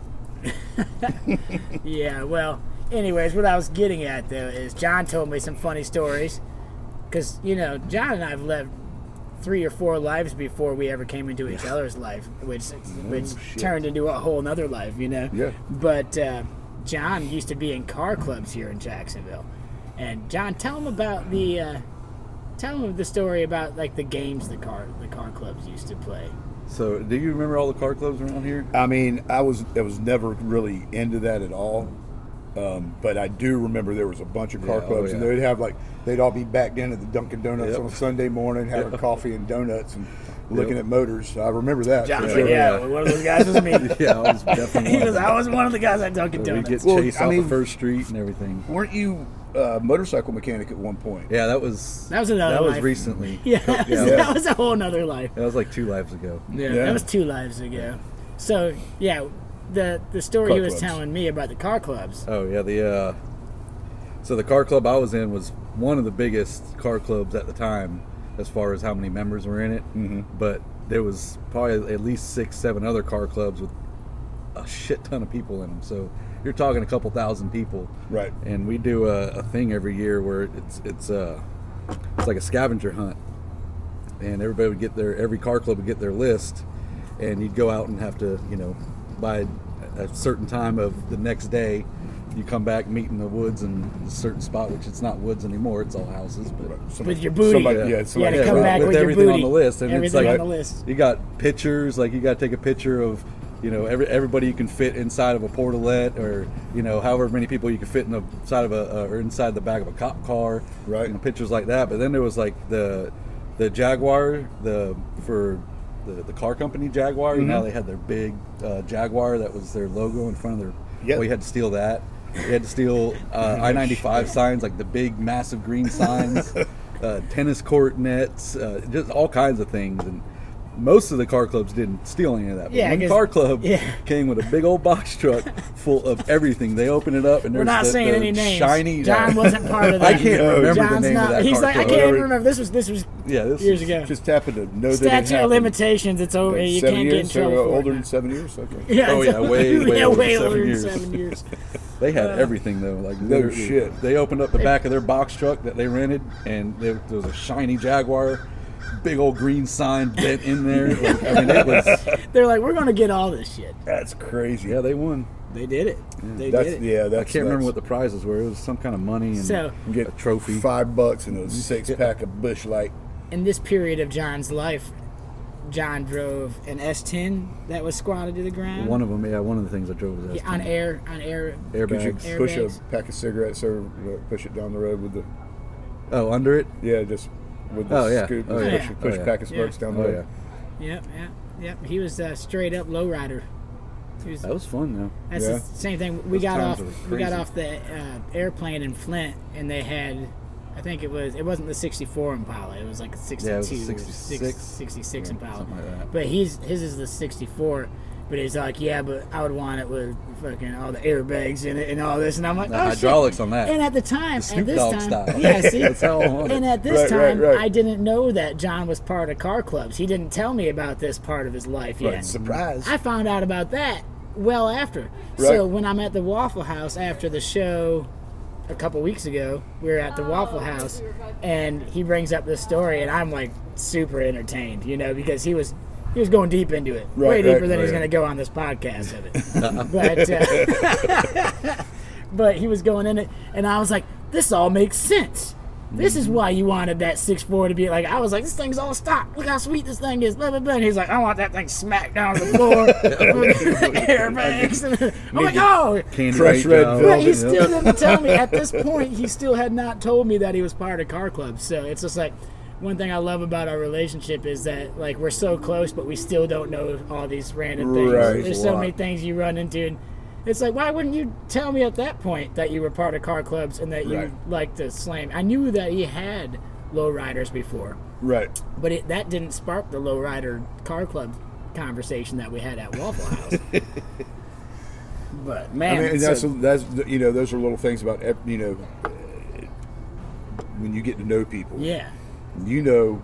Yeah, well, anyways, what I was getting at, though, is John told me some funny stories. Because, you know, John and I have lived three or four lives before we ever came into each other's life, which which shit. turned into a whole nother life, you know? Yeah. But uh, John used to be in car clubs here in Jacksonville. And, John, tell him about the... Uh, tell him the story about, like, the games the car the car clubs used to play. So, do you remember all the car clubs around here? I mean, I was I was never really into that at all. Um, but I do remember there was a bunch of car Yeah, oh, clubs, and yeah. they'd have like they'd all be backed in at the Dunkin' Donuts Yep. on a Sunday morning, having Yep. coffee and donuts and looking Yep. at motors. I remember that. John's for like, sure. yeah, Yeah. one of those guys was me. Yeah, I was definitely He one of was, them. I was one of the guys at Dunkin' We Donuts. get Well, chased I off mean- of First Street and everything. Weren't you a motorcycle mechanic at one point? Yeah, that was That was another That was life. recently. Yeah, that was, yeah. that was a whole nother life. That was like two lives ago. Yeah, Yeah. that was two lives ago. So, yeah, the the story Car he was clubs. telling me about the car clubs. Oh yeah, the uh, so the car club I was in was one of the biggest car clubs at the time, as far as how many members were in it. Mm-hmm. But there was probably at least six, seven other car clubs with a shit ton of people in them. So you're talking a couple thousand people, Right. And we do a, a thing every year where it's it's uh it's like a scavenger hunt, and everybody would get their every car club would get their list, and you'd go out and have to, you know, by a certain time of the next day, you come back, meet in the woods in a certain spot, which it's not woods anymore, it's all houses, but Somebody- With your booty. Somebody, Yeah. yeah, You gotta somebody come right. back with with your everything booty. on the list, and Everything it's like on the list. you got pictures, like you got to take a picture of, you know, every everybody you can fit inside of a portalette, or you know, however many people you can fit in the side of a uh, or inside the back of a cop car, Right. You know, pictures like that. But then there was like the the Jaguar, the for the, the car company Jaguar. You know, they had their big uh, Jaguar that was their logo in front of their. Yep. Well, you had to steal that. You had to steal uh, I ninety-five signs, like the big, massive green signs, uh, tennis court nets, uh, just all kinds of things. And most of the car clubs didn't steal any of that. But Yeah, one 'cause- car club yeah. came with a big old box truck full of everything. They open it up, and We're there's not the, saying the any names. shiny. John wasn't part of that. I can't No, remember John's the name not. of that He's car like, I club. can't even Whatever. remember. This was this was Yeah, this years is- ago. Just happened to know that it Statute of happened. limitations. It's over. You Seven can't years, get in trouble so, uh, for older it than now. seven years. Okay. Yeah, Oh, it's- yeah, way, way yeah, over way seven older than years. seven years. They had Uh, everything though. Like No literally, shit. They opened up the back of their box truck that they rented, and there, there was a shiny Jaguar, big old green sign bent in there. Like, I mean, it was. They're like, we're gonna get all this shit. That's crazy. Yeah, they won. They did it. They That's did it. yeah. I That's can't remember nuts. what the prizes were. It was some kind of money and So- You get a trophy. Five bucks and a six pack of Bush Light. In this period of John's life, John drove an S ten that was squatted to the ground. One of them, yeah, one of the things I drove was Yeah, on air, on air. airbags. Air- Push a Airbags. pack of cigarettes or uh, push it down the road with the Oh, under it. yeah, just with the Oh, yeah. scoop. Oh, push yeah. push Oh, a yeah. pack of smokes Yeah. down the Oh road. yeah, Yep, yep, yep. He was a straight up lowrider. He was, that was fun though. that's Yeah. the same thing. We Those got off. times were We got crazy. off the uh, airplane in Flint, and they had. I think it was. It wasn't the sixty-four Impala. It was like a sixty-two, Yeah, it was a or sixty-six. sixty-six Yeah, Impala. something like that. But he's his is the sixty-four. But he's like, yeah, but I would want it with fucking all the airbags in it and all this. And I'm like, The oh, hydraulics shit. on that. And at the time, The at Snoop this Dogg time, style. yeah, see, That's how I want it. and at this Right, right, time, right. I didn't know that John was part of car clubs. He didn't tell me about this part of his life yet. Right, surprise. I found out about that well after. Right. So when I'm at the Waffle House after the show a couple weeks ago, we were at the Waffle House, and he brings up this story, and I'm like super entertained, you know, because he was he was going deep into it, Right, way deeper right. than Oh, he's yeah. going to go on this podcast of it. but uh, but he was going in it, and I was like, this all makes sense. This is why you wanted that six four to be like, I was like, this thing's all stock. Look how sweet this thing is. Blah, blah, blah. And he's like, I want that thing smacked down to the floor. Airbags. I'm like, oh. Candy Fresh Ray red Jones. velvet. But he still didn't tell me. At this point, he still had not told me that he was part of car club. So it's just like, one thing I love about our relationship is that, like, we're so close, but we still don't know all these random things. Right. There's so many things you run into, and it's like, why wouldn't you tell me at that point that you were part of car clubs and that you Right. liked to slam? I knew that he had lowriders before, Right. but it, that didn't spark the lowrider car club conversation that we had at Waffle House. But man, I mean, and that's so- that's you know those are little things about ev- you know when you get to know people. yeah, You know,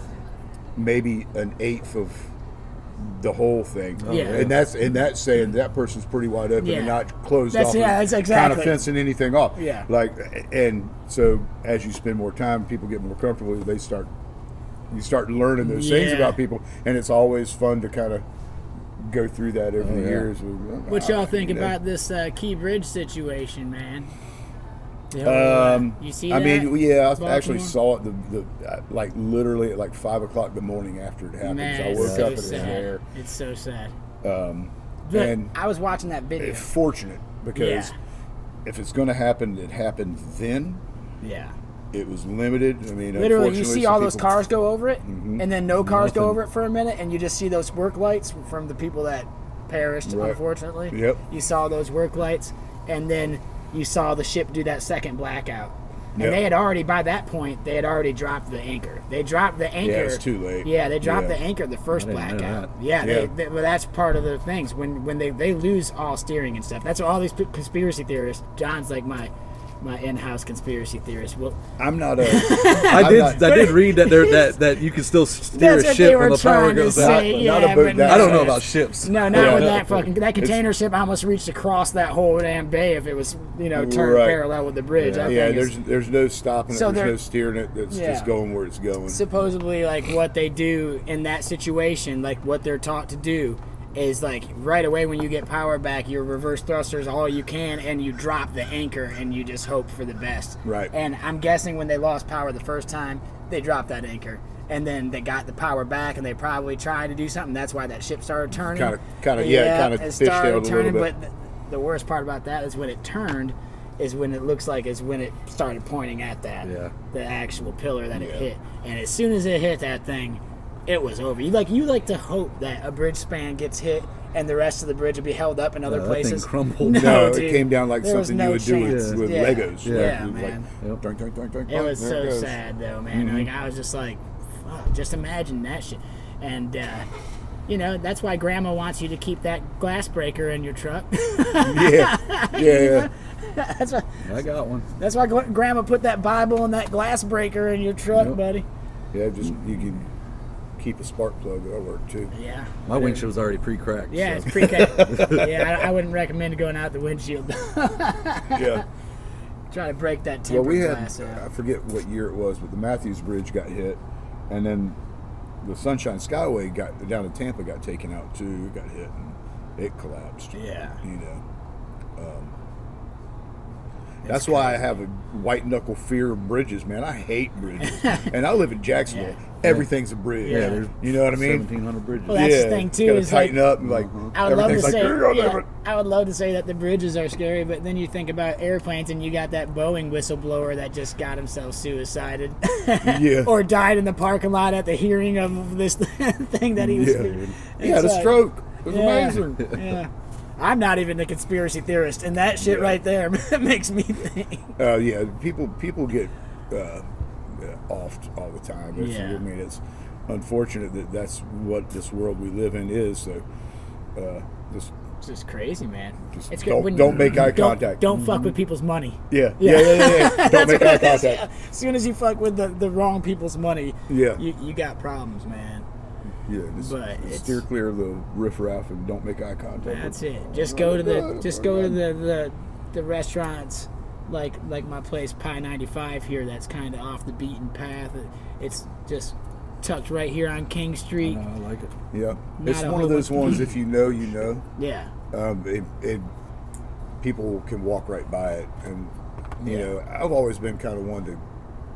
maybe an eighth of the whole thing. Yeah. And that's and that's saying that person's pretty wide open Yeah. and not closed That's- off. yeah, and that's exactly. kind of fencing anything off. Yeah. Like, and so as you spend more time, people get more comfortable. They start, you start learning those things Yeah. about people, and it's always fun to kind of go through that over the yeah. years. what y'all think you know. about this uh, Key Bridge situation, man? The whole, uh, Um, you see I that? mean, yeah, I Baltimore? actually saw it the, the uh, like literally at like five o'clock the morning after it happened. Man, so I it's woke so up and it was sad. there. It's so sad. Um, But and I was watching that video. it's fortunate because Yeah. if it's going to happen, it happened then. Yeah. It was limited. I mean, Literally, you unfortunately, see some all those people- cars go over it, Mhm. and then no cars go Nothing. over it for a minute, and you just see those work lights from the people that perished, Right. unfortunately. Yep. You saw those work lights, and then you saw the ship do that second blackout. And Yep. they had already, by that point, they had already dropped the anchor. They dropped the anchor. it's too late. Yeah, they dropped Yeah. the anchor the first I didn't know blackout. that. Yeah, Yeah. They, they, well, that's part of the things. When when they, they lose all steering and stuff. That's what all these p- conspiracy theorists. John's like my my in-house conspiracy theorist. Well, I'm not a. I I'm did. not- I did read that there that that you can still steer That's a what ship they were when the power trying to goes out. say. Not- yeah, not about but that. no. I don't know about ships. No, not Yeah. with that fucking that It's- container ship almost reached across that whole damn bay if it was you know turned Right. parallel with the bridge. I Yeah, think there's it's there's no stopping it. So There's they're- no steering it. It's Yeah. just going where it's going. supposedly like what they do in that situation, like what they're taught to do is like right away when you get power back, your reverse thrusters all you can, and you drop the anchor and you just hope for the best. Right. And I'm guessing when they lost power the first time, they dropped that anchor. And then they got the power back, and they probably tried to do something. That's why that ship started turning. Kinda- kinda- yeah, kinda it fishtailed started a little turning. bit. But th- the worst part about that is when it turned, is when it looks like is when it started pointing at that, Yeah. the actual pillar that it Yeah. hit. And as soon as it hit that thing, it was over. You like you like to hope that a bridge span gets hit, and the rest of the bridge will be held up in other Uh, that thing places. crumbled. No, dude. it came down like There was something no you would do chance. with, with Yeah. Legos. Yeah, Like, it was man. Like, Yep. dunk, dunk, dunk, dunk, It dunk, was there so goes. sad though, man. Mhm. Like I was just like, fuck, just imagine that shit. And uh, you know that's why Grandma wants you to keep that glass breaker in your truck. Yeah, yeah, yeah. that's why. I got one. That's why Gr- Grandma put that Bible and that glass breaker in your truck, Yep. buddy. Yeah, just you can keep a spark plug. That'll work too. Yeah. My windshield was already pre-cracked. Yeah, so. it's pre-K. yeah, I, I wouldn't recommend going out the windshield. Yeah. Try to break that tempered Well, we had, glass I out. forget what year it was, but the Matthews Bridge got hit, and then the Sunshine Skyway got down in Tampa got taken out too. It got hit and it collapsed. Yeah. You know. Um, that's why I have a white knuckle fear of bridges, man. I hate bridges, and I live in Jacksonville. Yeah. Everything's a bridge. Yeah, there's you know what I mean. seventeen hundred bridges. Well, that's yeah, the thing, too, You gotta is like- tighten up and like I would love to everything's say, like, yeah, different. I would love to say that the bridges are scary, but then you think about airplanes, and you got that Boeing whistleblower that just got himself suicided, Yeah. or died in the parking lot at the hearing of this thing that he was. Yeah. doing. He had a It's like- stroke. It was Yeah. amazing. Yeah. I'm not even a conspiracy theorist, and that shit Yeah. right there makes me think. Uh, yeah, people people get uh, uh, offed all the time. It's, Yeah. I mean, it's unfortunate that that's what this world we live in is. So, uh, just It's just crazy, man. Just it's don't- when- don't make eye don't- contact. Don't fuck with people's money. yeah, yeah, yeah, yeah. yeah. Don't make eye contact. As soon as you fuck with the, the wrong people's money, Yeah. you, you got problems, man. Yeah, just, But just it's- steer clear of the riffraff and don't make eye contact. That's it. Just go to the just go to the the, the restaurants like like my place Pie ninety-five here. That's kind of off the beaten path. It's just tucked right here on King Street. No, I like it. Yeah, Not it's a one whole of those bunch- ones. If you know, you know. Yeah. Um, it, it people can walk right by it, and you Yeah. know, I've always been kind of one to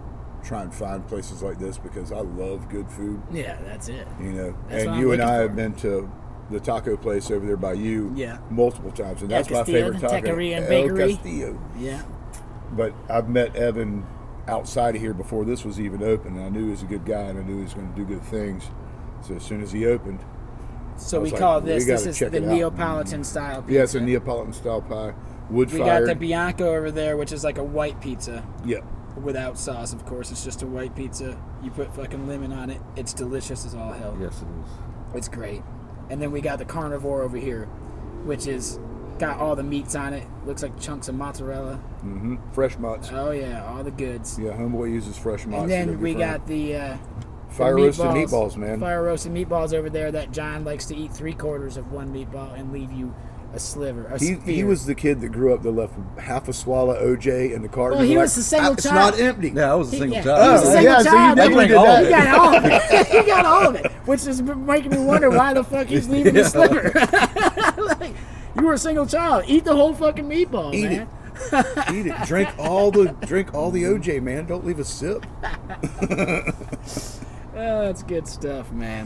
try and find places like this because I love good food. Yeah, that's it. You know, That's what and I'm you and looking I for. have been to the taco place over there by you Yeah. multiple times, and El that's my Castillo, favorite taco. Taqueria and El Bakery. Castillo. Yeah. But I've met Evan outside of here before this was even open, and I knew he was a good guy, and I knew he was going to do good things. So as soon as he opened, So I we was like, call we this, gotta this is check the it out. Neapolitan style pizza. yeah, it's a Neapolitan style pie, wood We fired. got the Bianco over there, which is like a white pizza. yeah, Without sauce, of course. It's just a white pizza. You put fucking lemon on it. It's delicious as all hell. Yes, it is. It's great. And then we got the carnivore over here, which is got all the meats on it. Looks like chunks of mozzarella. mm-hmm. fresh mozz. Oh yeah, all the goods. Yeah, homeboy uses fresh mozz. And then we got the uh, the fire roasted meatballs, man. Fire roasted meatballs over there that John likes to eat three quarters of one meatball and leave you a sliver. A He, sphere. he was the kid that grew up that left half a swallow O J in the carton. Well, he Like, was a single "Ah, it's child." not empty. Yeah, I was a He- single yeah, child. He was a Oh, single yeah, so you child. definitely He did got that. all of it. He got all of it, which is making me wonder why the fuck he's leaving the sliver. Like, you were a single child. Eat the whole fucking meatball, Eat man. it. Eat it. Drink all the drink all the O J, man. Don't leave a sip. Oh, that's good stuff, man.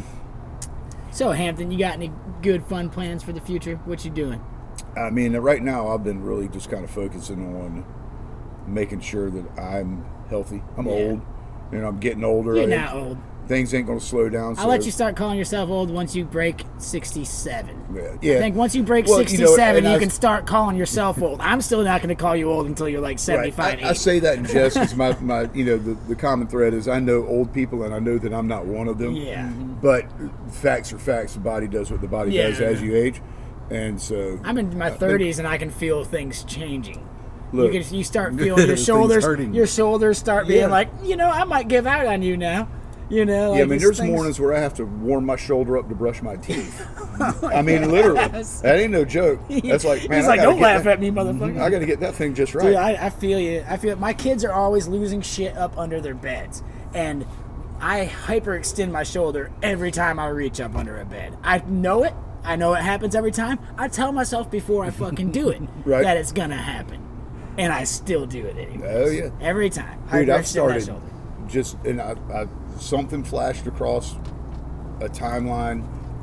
So, Hampton, you got any good fun plans for the future? What you doing? I mean, right now I've been really just kind of focusing on making sure that I'm healthy. I'm Yeah. old, and I'm getting older. You're I- not old. Things ain't gonna slow down. I'll so- let you start calling yourself old once you break sixty-seven. Yeah, I yeah. think once you break Well, you know, sixty-seven, and you I- can start calling yourself old. I'm still not going to call you old until you're like Right. seventy-five, I, I eighty. say that in jest because my, my, you know, the, the common thread is I know old people and I know that I'm not one of them. Yeah. But facts are facts. The body does what the body Yeah. does as you age, and so I'm in my I think- thirties and I can feel things changing. Look. you can you start feeling your Things shoulders. hurting. Your shoulders start being Yeah. like, you know, I might give out on you now. You know, like Yeah, I mean, these there's things- mornings where I have to warm my shoulder up to brush my teeth. I mean, literally, Yes. that ain't no joke. That's like, man, He's I like, gotta don't get laugh that, at me, motherfucker. I got to get that thing just right. Dude, I, I feel you. I feel my kids are always losing shit up under their beds, and I hyperextend my shoulder every time I reach up under a bed. I know it. I know it happens every time. I tell myself before I fucking do it Right. that it's gonna happen, and I still do it anyway. Oh, yeah. Every time. Dude, I I've hyperextend my started shoulder. just, and I, I something flashed across a timeline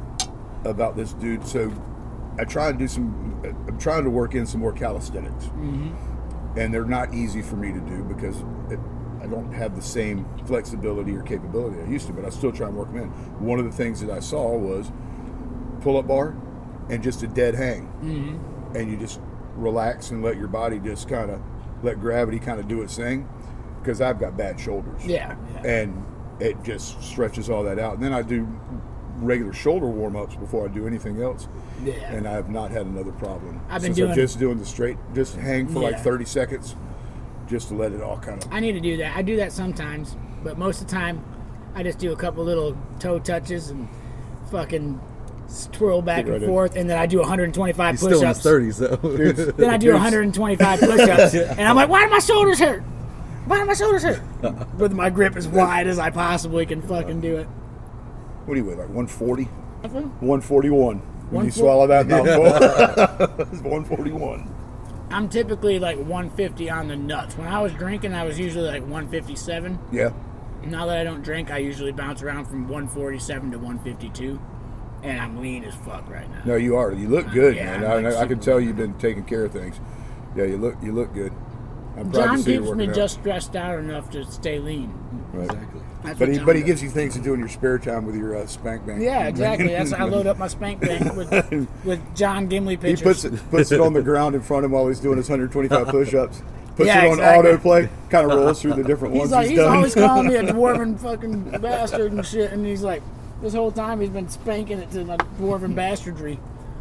about this dude. So I try and do some. I'm trying to work in some more calisthenics, mm-hmm. and they're not easy for me to do because it, I don't have the same flexibility or capability I used to. But I still try and work them in. One of the things that I saw was pull-up bar and just a dead hang, mm-hmm. and you just relax and let your body just kind of let gravity kind of do its thing. Because I've got bad shoulders. Yeah, yeah. And it just stretches all that out. And then I do regular shoulder warm-ups before I do anything else. Yeah. And I have not had another problem. I've been Since doing- I'm just doing the straight, just hang for Yeah. like thirty seconds, just to let it all kind of. I need to do that. I do that sometimes, but most of the time, I just do a couple little toe touches and fucking twirl back Get right and in. forth, and then I do one hundred twenty-five He's still in his push-ups. thirties, though. Then I do one hundred twenty-five push-ups, and I'm like, why do my shoulders hurt? Why do my shoulders hurt? With my grip as wide as I possibly can fucking do it. What do you weigh, like one forty? one forty-one. When you one forty swallow that mouthful, it's one forty-one. I'm typically like one fifty on the nuts. When I was drinking, I was usually like one fifty-seven. Yeah. Now that I don't drink, I usually bounce around from one forty-seven to one fifty-two. And I'm lean as fuck right now. No, you are. You look good, Yeah, man. I'm I, like I can super tell lean. you've been taking care of things. Yeah, you look. You look good. I'm proud John to see you keeps working me out. just stressed out enough to stay lean. Right. Exactly. That's But what he, John but he does. gives you things to do in your spare time with your uh, spank bank. Yeah, exactly. That's how I load up my spank bank with, with John Gimli He pictures. puts it puts it on the ground in front of him while he's doing his one hundred twenty-five push-ups. Puts Yeah, it on exactly. autoplay. Kind of rolls through the different He's ones like, he's, he's done. always calling me a dwarven fucking bastard and shit, and he's like, this whole time he's been spanking it to my dwarven bastardry.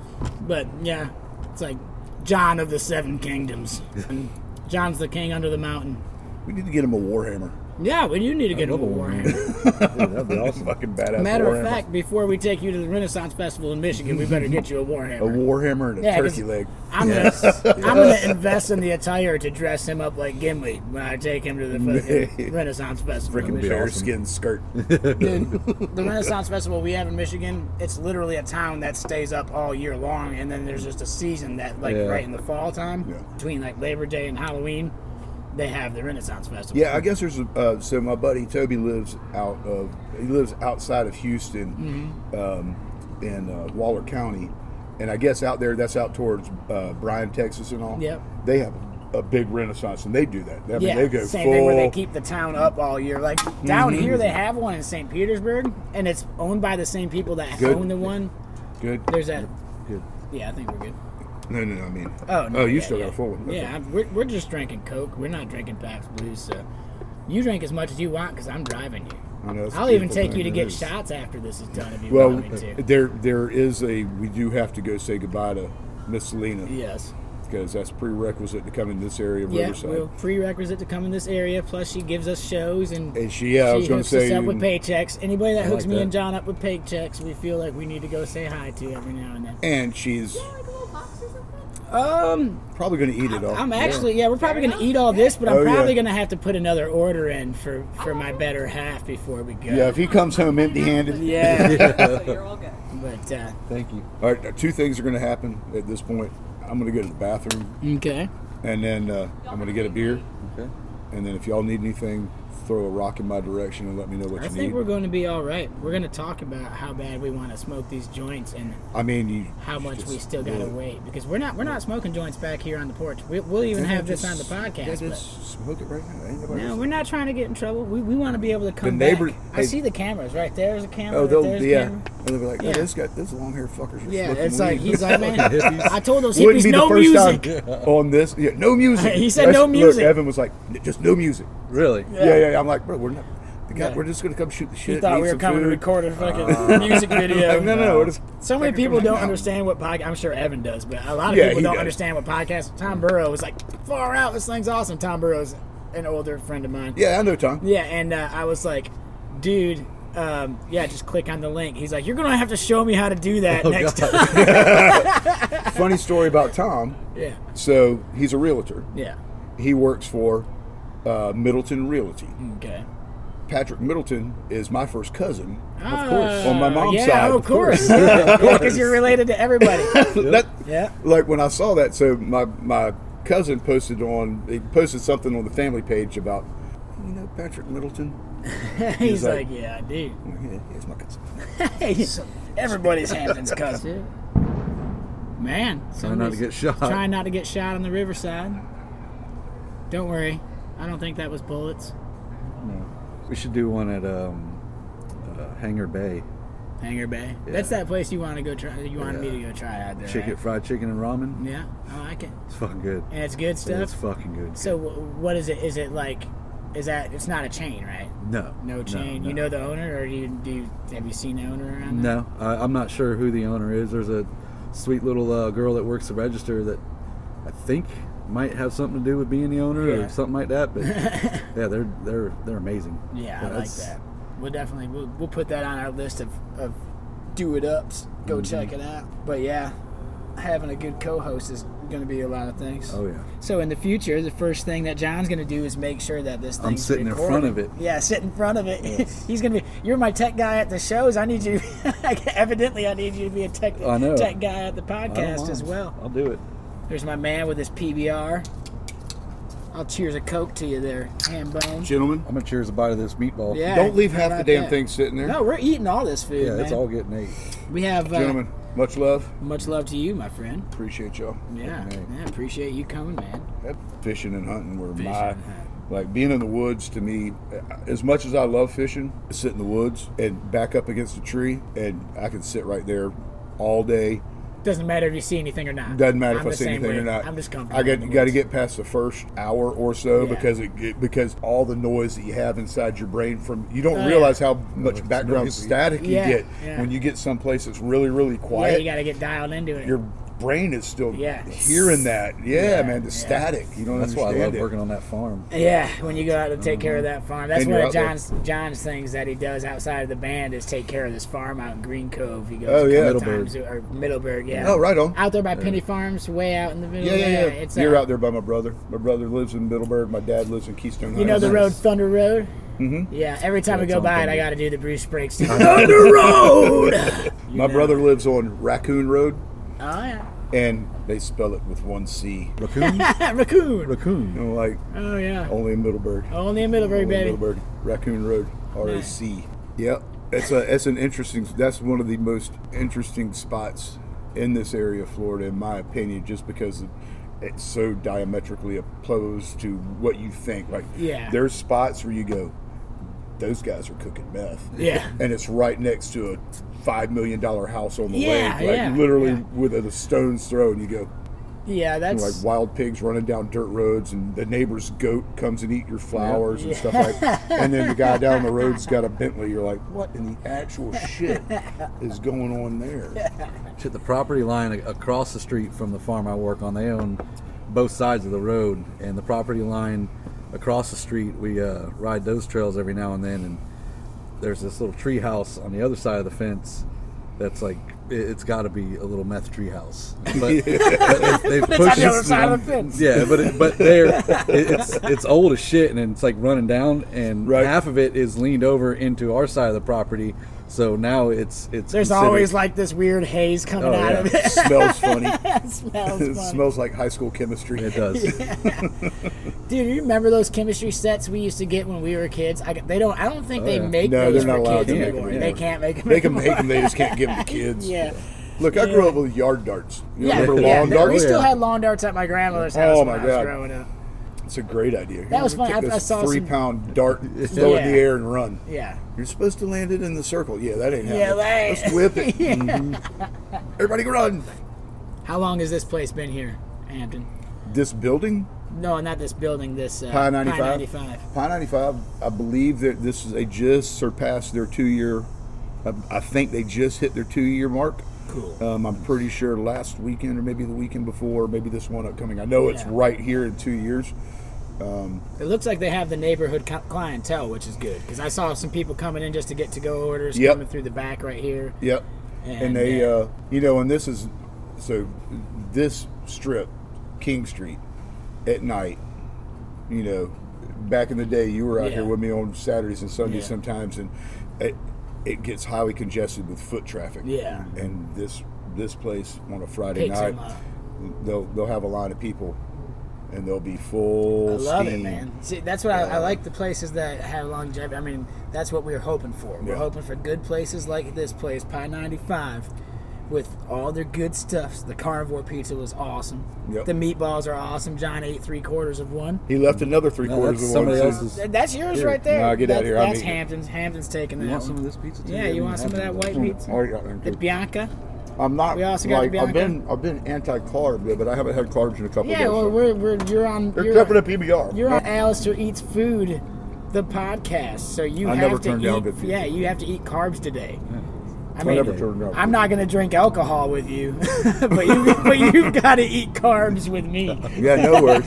But yeah, it's like John of the Seven Kingdoms. And John's the king under the mountain. We need to get him a warhammer. Yeah, we do need to get him a love a Warhammer. Dude, that'd be awesome. Fucking badass. Matter warhammer. of fact, before we take you to the Renaissance Festival in Michigan, we better get you a Warhammer. a warhammer and a Yeah, 'cause turkey leg. I'm gonna, I'm gonna invest in the attire to dress him up like Gimli when I take him to the fucking Renaissance Festival. in Freaking Michigan. bear skin skirt. Dude, the Renaissance Festival we have in Michigan, it's literally a town that stays up all year long, and then there's just a season that, like, Yeah. right in the fall time, Yeah. between like Labor Day and Halloween, they have the Renaissance Festival. Yeah, I guess there's a, uh, so my buddy Toby lives out of he lives outside of Houston, Mm-hmm. um, in uh, Waller County, and I guess out there that's out towards uh, Bryan, Texas, and all. Yep. They have a big Renaissance, and they do that. I mean, Yeah, they go same full. thing where they keep the town up all year. Like down Mm-hmm. here, they have one in Saint Petersburg, and it's owned by the same people that Good. own the one. Good. There's that. Good. Yeah, I think we're good. No, no, no. I mean. Oh, no, Oh, you yeah, still yeah. got a full one. Okay. Yeah, I'm, we're, we're just drinking Coke. We're not drinking Pabst Blues. So you drink as much as you want because I'm driving you. I know, it's a I'll even beautiful take thing, you to it get is. shots after this is done if you Well, want me to. there there is a we do have to go say goodbye to Miss Selena Yes. because that's prerequisite to come in this area of Yeah, Riverside. well, prerequisite to come in this area. Plus, she gives us shows and And she, yeah, I was she going hooks to say, us up with paychecks. Anybody that I hooks like me that. and John up with paychecks, we feel like we need to go say hi to every now and then. and she's like a little box or something? Um, probably going to eat it all. I'm actually, yeah, we're probably going to eat all this, but I'm Oh, yeah. probably going to have to put another order in for, for my better half before we go. Yeah, if he comes home empty-handed. Yeah. So you're all good. But, uh, Thank you. All right, two things are going to happen at this point. I'm going to go to the bathroom, okay. and then uh, I'm going to get a beer, Okay. and then if y'all need anything, throw a rock in my direction and let me know what I you think need. we're going to be all right. We're going to talk about how bad we want to smoke these joints and I mean, you how much we just still got to do it. wait because we're not we're not smoking joints back here on the porch. We, we'll even Yeah, have this on just- the yeah, podcast. But just smoke it right now. Ain't nobody no, else- we're not trying to get in trouble. We, we want to be able to come The neighbor- back. I hey- see the cameras right there's a camera. Oh, right they'll there's a yeah. camera. And they'll be like, oh, Yeah. this guy, this long hair fuckers are Yeah, smoking it's like weed. he's like, man, Hippies. I told those Wouldn't hippies be no the first music. time on this. Yeah, no music. He said That's- no look, music. Evan was like, just no music. Really? Yeah. Yeah, yeah. yeah. I'm like, bro, we're not. The guy, Yeah. We're just gonna come shoot the shit. He thought eat we were some coming to food. record a fucking music video. Like, no, no, no. We're just, So many like, people come on don't now. understand what podcast. I'm sure Evan does, but a lot of Yeah, people he don't does. understand what podcast. Tom Burrow was like far out. This thing's awesome. Tom Burrow's an older friend of mine. Yeah, I know, Tom. Yeah, and uh, I was like, dude, um, yeah, just click on the link. He's like, you're gonna have to show me how to do that Oh, next God. time. Funny story about Tom. Yeah, So he's a realtor. yeah, He works for uh, Middleton Realty. okay. Patrick Middleton is my first cousin. Of course. On my mom's yeah, side, of of course, course. yeah, because you're related to everybody. That, Yeah. Like when I saw that, so my my cousin posted on he posted something on the family page about you know Patrick Middleton. He's like- like, yeah, dude. Yeah, he's my cousin. Everybody's Hampton's cousin. Man, Try not to somebody's get shot. trying not to get shot on the riverside. Don't worry, I don't think that was bullets. We should do one at um, uh, Hangar Bay. Hangar Bay. Yeah. That's that place you want to go try. You wanted me Yeah. to go try out there. Chicken, right? fried chicken and ramen. Yeah, I like it. It's fucking good. And it's good stuff. It's fucking good. So wh- what is it? Is it like? Is that? It's not a chain, right? no, No chain. no. You know the owner, or do you do? You, have you seen the owner around there? No, I, I'm not sure who the owner is. There's a sweet little uh, girl that works the register that I think might have something to do with being the owner Yeah. or something like that. But yeah, they're they're they're amazing. Yeah, I like That's- that. We'll definitely we'll, we'll put that on our list of, of do it ups. Go Mm-hmm. check it out. But yeah, having a good co-host is going to be a lot of things. Oh yeah. So in the future, the first thing that John's going to do is make sure that this thing's I'm sitting in recorded. front of it. Yeah, sit in front of it. He's going to be. You're my tech guy at the shows. I need you. Evidently, I need you to be a tech I know. tech guy at the I don't podcast mind. as well. I'll do it. There's my man with his P B R. I'll cheers a Coke to you there, ham bone. Gentlemen, I'm gonna cheers a bite of this meatball. Yeah. don't leave how half the about damn that? thing sitting there. No, we're eating all this food, Yeah, man. it's all getting ate. We have uh, Gentlemen, much love. much love to you, my friend. Appreciate y'all. Yeah, Hey. yeah, appreciate you coming, man. Fishing and hunting were Fishing my and hunting. like being in the woods to me. As much as I love fishing, to sit in the woods and back up against a tree, and I can sit right there all day. Doesn't matter if you see anything or not. Doesn't matter I'm if I the see same anything way. or not. I'm just comfortable. I got in the you got to woods. get past the first hour or so Yeah. because it, it because all the noise that you have inside your brain from you don't Oh, realize how much it's background noisy. static you Yeah, get yeah. when you get someplace that's really really Yeah, quiet. you got to get dialed into it. Your brain is still Yeah. hearing that. Yeah, Yeah, man, the yeah. static. You don't That's why I understand love it. working on that farm. Yeah, when you go out to take care of that farm. That's And one you're of out there. John's John's things that he does outside of the band is take care of this farm out in Green Cove. He goes Oh, a yeah. couple Middleburg. times, or Middleburg, yeah. Oh, right on. Out there by Penny Farms, way out in the middle. Yeah, yeah, yeah. It's You're uh, out there by my brother. My brother lives in Middleburg. My dad lives in Keystone. You know the Heights. road, Thunder Road? Mm-hmm. Yeah, every time we it's go on by it, I Thunder. got to do the Bruce Springsteen. Thunder Road! You My know. brother lives on Raccoon Road. Oh, yeah. and they spell it with one C. Raccoon. Raccoon. Raccoon. You know, like Oh yeah. only in Middleburg. Only in Middleburg, Only in baby. Middleburg. Raccoon Road, R A C. Yep, it's a it's an interesting. That's one of the most interesting spots in this area of Florida, in my opinion, just because it's so diametrically opposed to what you think. Like, Yeah. there's spots where you go, those guys are cooking meth. Yeah. And it's right next to a five million dollar house on the Yeah, lake, like yeah, literally yeah. within a stone's throw, and you go, Yeah, that's like wild pigs running down dirt roads, and the neighbor's goat comes and eat your flowers and Yeah. stuff like that. And then the guy down the road's got a Bentley. You're like, what in the actual shit is going on there? Shit, the property line a- across the street from the farm I work on, they own both sides of the road, and the property line across the street, we uh, ride those trails every now and then, and there's this little tree house on the other side of the fence that's like, it- it's got to be a little meth tree house. But, but they've, they've It's on pushed the other it- side of the fence. Yeah, but it, but they're it, it's it's old as shit, and it's like running down, and Right. half of it is leaned over into our side of the property. So now it's it's There's considered- always like this weird haze coming Oh, out yeah. of it. Smells funny. It smells It funny. smells like high school chemistry. it does. Dude, you remember those chemistry sets we used to get when we were kids? I, they don't. I don't think Oh, they yeah. make No, those they're for not allowed kids to make anymore. them They anymore. can't make them. They can anymore. make them, they just can't give them to kids. Yeah. Look, I grew up with yard darts. You Yeah, remember yeah. lawn no, darts? we still yeah. had lawn darts at my grandmother's house Oh, when my I was God. growing up. It's a great idea. That was You funny. Take I- I this saw some- three-pound dart, throw it in Yeah. the air, and run. Yeah. You're supposed to land it in the circle. Yeah, that ain't Yeah, happening. that- Let's whip it. Yeah. Mhm. Everybody run. How long has this place been here, Hampton? This building, No, not this building. This uh, Pi ninety-five. Pi ninety-five. Pi ninety-five, I believe that this is, they just surpassed their two-year, I, I think they just hit their two-year mark. Cool. Um, I'm pretty sure last weekend or maybe the weekend before, maybe this one upcoming. I know it's Yeah. right here in two years. It looks like they have the neighborhood co- clientele, which is good because I saw some people coming in just to get to-go orders Yep. coming through the back right here. Yep. And, And, they, uh, uh, you know, and this is, so this strip, King Street, at night, you know, back in the day, you were out Yeah. here with me on Saturdays and Sundays Yeah. sometimes, and it, it gets highly congested with foot traffic. Yeah. And this this place on a Friday Picks night, them up. they'll they'll have a line of people, and they'll be full I love steam. it, man. See, that's what I, I like the places that have longevity. I mean, that's what we were hoping for. We're Yeah. hoping for good places like this place, Pi ninety-five, with all their good stuff. The carnivore pizza was awesome. Yep. The meatballs are awesome. John ate three quarters of one. He left another three No, quarters that's of one. somebody too. else's. Th- That's yours Here. right there. No, get out that's, here. I'll That's meet you. Hampton's. Hampton's taking that You want one. some of this pizza too? Yeah, I you mean, want some of that have- white pizza? Oh, yeah, thank The you. Bianca? I'm not We also got like the I've Bianca. been I've been anti-carb, but I haven't had carbs in a couple Yeah, of days. well, so- we're, we're you're on. You're, Except for the P B R. You're on Alistair Eats Food, the podcast. So you I have never to turned eat. down good pizza. Yeah, you have to eat carbs today. I I mean, never turned down I'm good. not going to drink alcohol with you, but you but you've got to eat carbs with me. Yeah, no worries.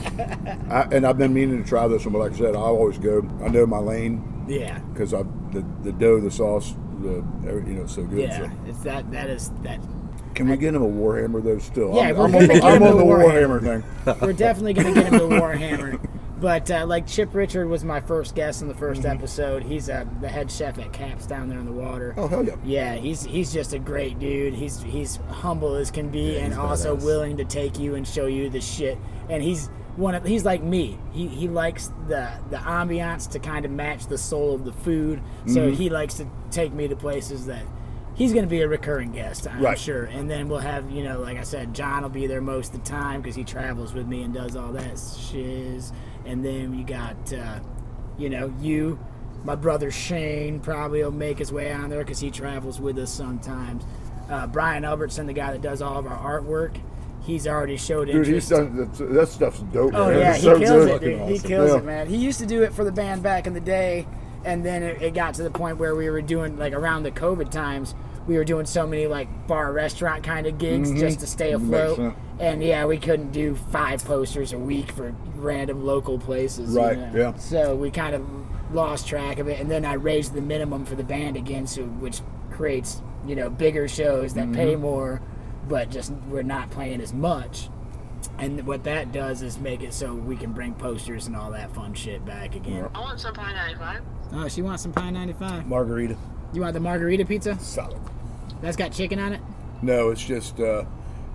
I, and I've been meaning to try this one, but like I said, I always go. I know my lane Yeah, because I the the dough, the sauce, the every- you know, it's so good. yeah. So. It's that. That is that. Can we get him a Warhammer though? Still, Yeah, I'm, we're I'm gonna on the, get I'm him on a the Warhammer. Warhammer thing. We're definitely going to get him the Warhammer. But uh, like Chip Richard was my first guest in the 1st Mm-hmm. episode. He's uh, the head chef at Caps down there in the water. Oh hell yeah! Yeah, he's he's just a great dude. He's he's humble as can be, Yeah, and he's also badass. willing to take you and show you the shit. And he's one of he's like me. He he likes the the ambiance to kind of match the soul of the food. So Mm-hmm. he likes to take me to places that he's going to be a recurring guest, I'm Right. sure. And then we'll have, you know, like I said, John will be there most of the time because he travels with me and does all that shiz. And then you got, uh, you know, you, my brother Shane probably will make his way on there because he travels with us sometimes. Uh, Brian Albertson, the guy that does all of our artwork, he's already showed Dude, interest. he's done that, that stuff's dope. Oh man. yeah, It's he so kills good. it, dude. He Awesome. kills Yeah. it, man. He used to do it for the band back in the day, and then it, it got to the point where we were doing like around the COVID times. We were doing so many like bar restaurant kind of gigs just to stay Makes afloat, sense. and yeah, we couldn't do five posters a week for random local places. you Right, know? yeah. So we kind of lost track of it, and then I raised the minimum for the band again, so which creates you know bigger shows that pay more, but just we're not playing as much. And what that does is make it so we can bring posters and all that fun shit back again. I want some pie ninety-five. Oh, she wants some Pie ninety-five. Margarita, You want the margarita pizza? solid. That's got chicken on it? No, it's just uh,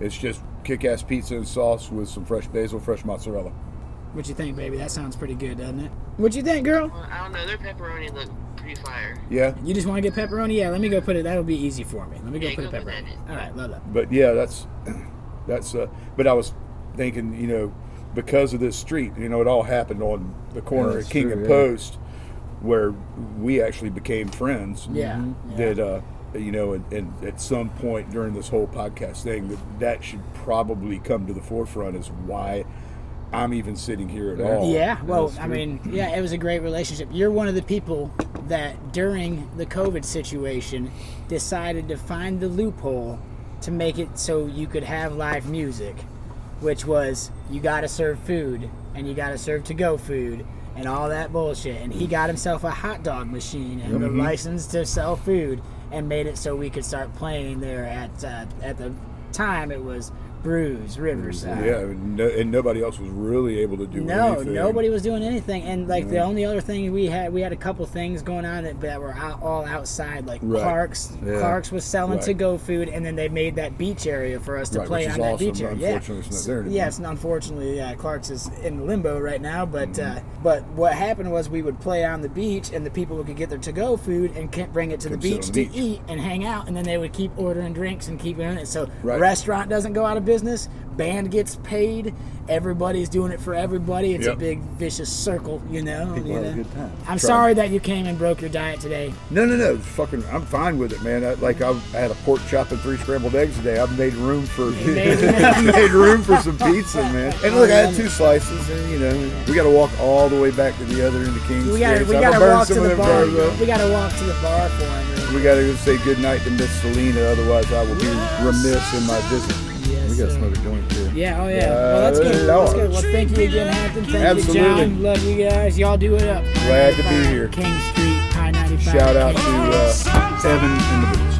It's just kick-ass pizza and sauce with some fresh basil, fresh mozzarella. What you think, baby? That sounds pretty good, doesn't it? What you think, girl? Well, I don't know. Their pepperoni look pretty fire. Yeah. You just want to get pepperoni? Yeah, let me go put it. That'll be easy for me. Let me go Yeah, put a go put pepperoni. that in. All right, love that. But yeah, that's that's. Uh, but I was thinking, you know, because of this street, you know, it all happened on the corner Yeah, of that's King true, and yeah. Post, where we actually became friends. Yeah. yeah. That uh, you know, and, and at some point during this whole podcast thing, that that should probably come to the forefront as why I'm even sitting here at all. Yeah, well, That's I true. mean, yeah, it was a great relationship. You're one of the people that during the COVID situation decided to find the loophole to make it so you could have live music, which was you got to serve food and you got to serve to-go food and all that bullshit. And he got himself a hot dog machine and a license to sell food and made it so we could start playing there at uh, at the time it was Brews Riverside. Yeah, and, no, and nobody else was really able to do No, anything. nobody was doing anything, and like the only other thing we had, we had a couple things going on that, that were out, all outside. Like Right. Clark's, Yeah. Clark's was selling Right. to-go food, and then they made that beach area for us to Right, play which is on that awesome. beach area. Yeah. Unfortunately, it's not there anymore. Yes, and unfortunately, yeah, Clark's is in limbo right now. But Mm-hmm. uh, but what happened was we would play on the beach, and the people could get their to-go food and can't bring it to the Come sit on beach the to beach. eat and hang out, and then they would keep ordering drinks and keep doing it. So Right. restaurant doesn't go out of business. Band gets paid. Everybody's doing it for everybody. It's Yep. a big vicious circle, you know. People you have a know? good time. I'm Try. sorry that you came and broke your diet today. No, no, no. Fucking, I'm fine with it, man. I, like I, I had a pork chop and three scrambled eggs today. I've made room for made- I made room for some pizza, man. And look, I had two slices, and you know, we got to walk all the way back to the other end of King's We got to Street. we So I'm got to gonna burn walk to some of the them bar. bars up. We got to walk to the bar for him. We got to go say goodnight to Miss Selena, otherwise I will be remiss in my visit. Yes, We got to sir. smoke a joint too. Yeah, oh yeah. Well, that's good. That's good. Well, thank you again, Hampton. Thank Absolutely. you, John. Love you guys. Y'all do it up. Glad to be here. King Street, I ninety-five. Shout out King to uh, Evan and the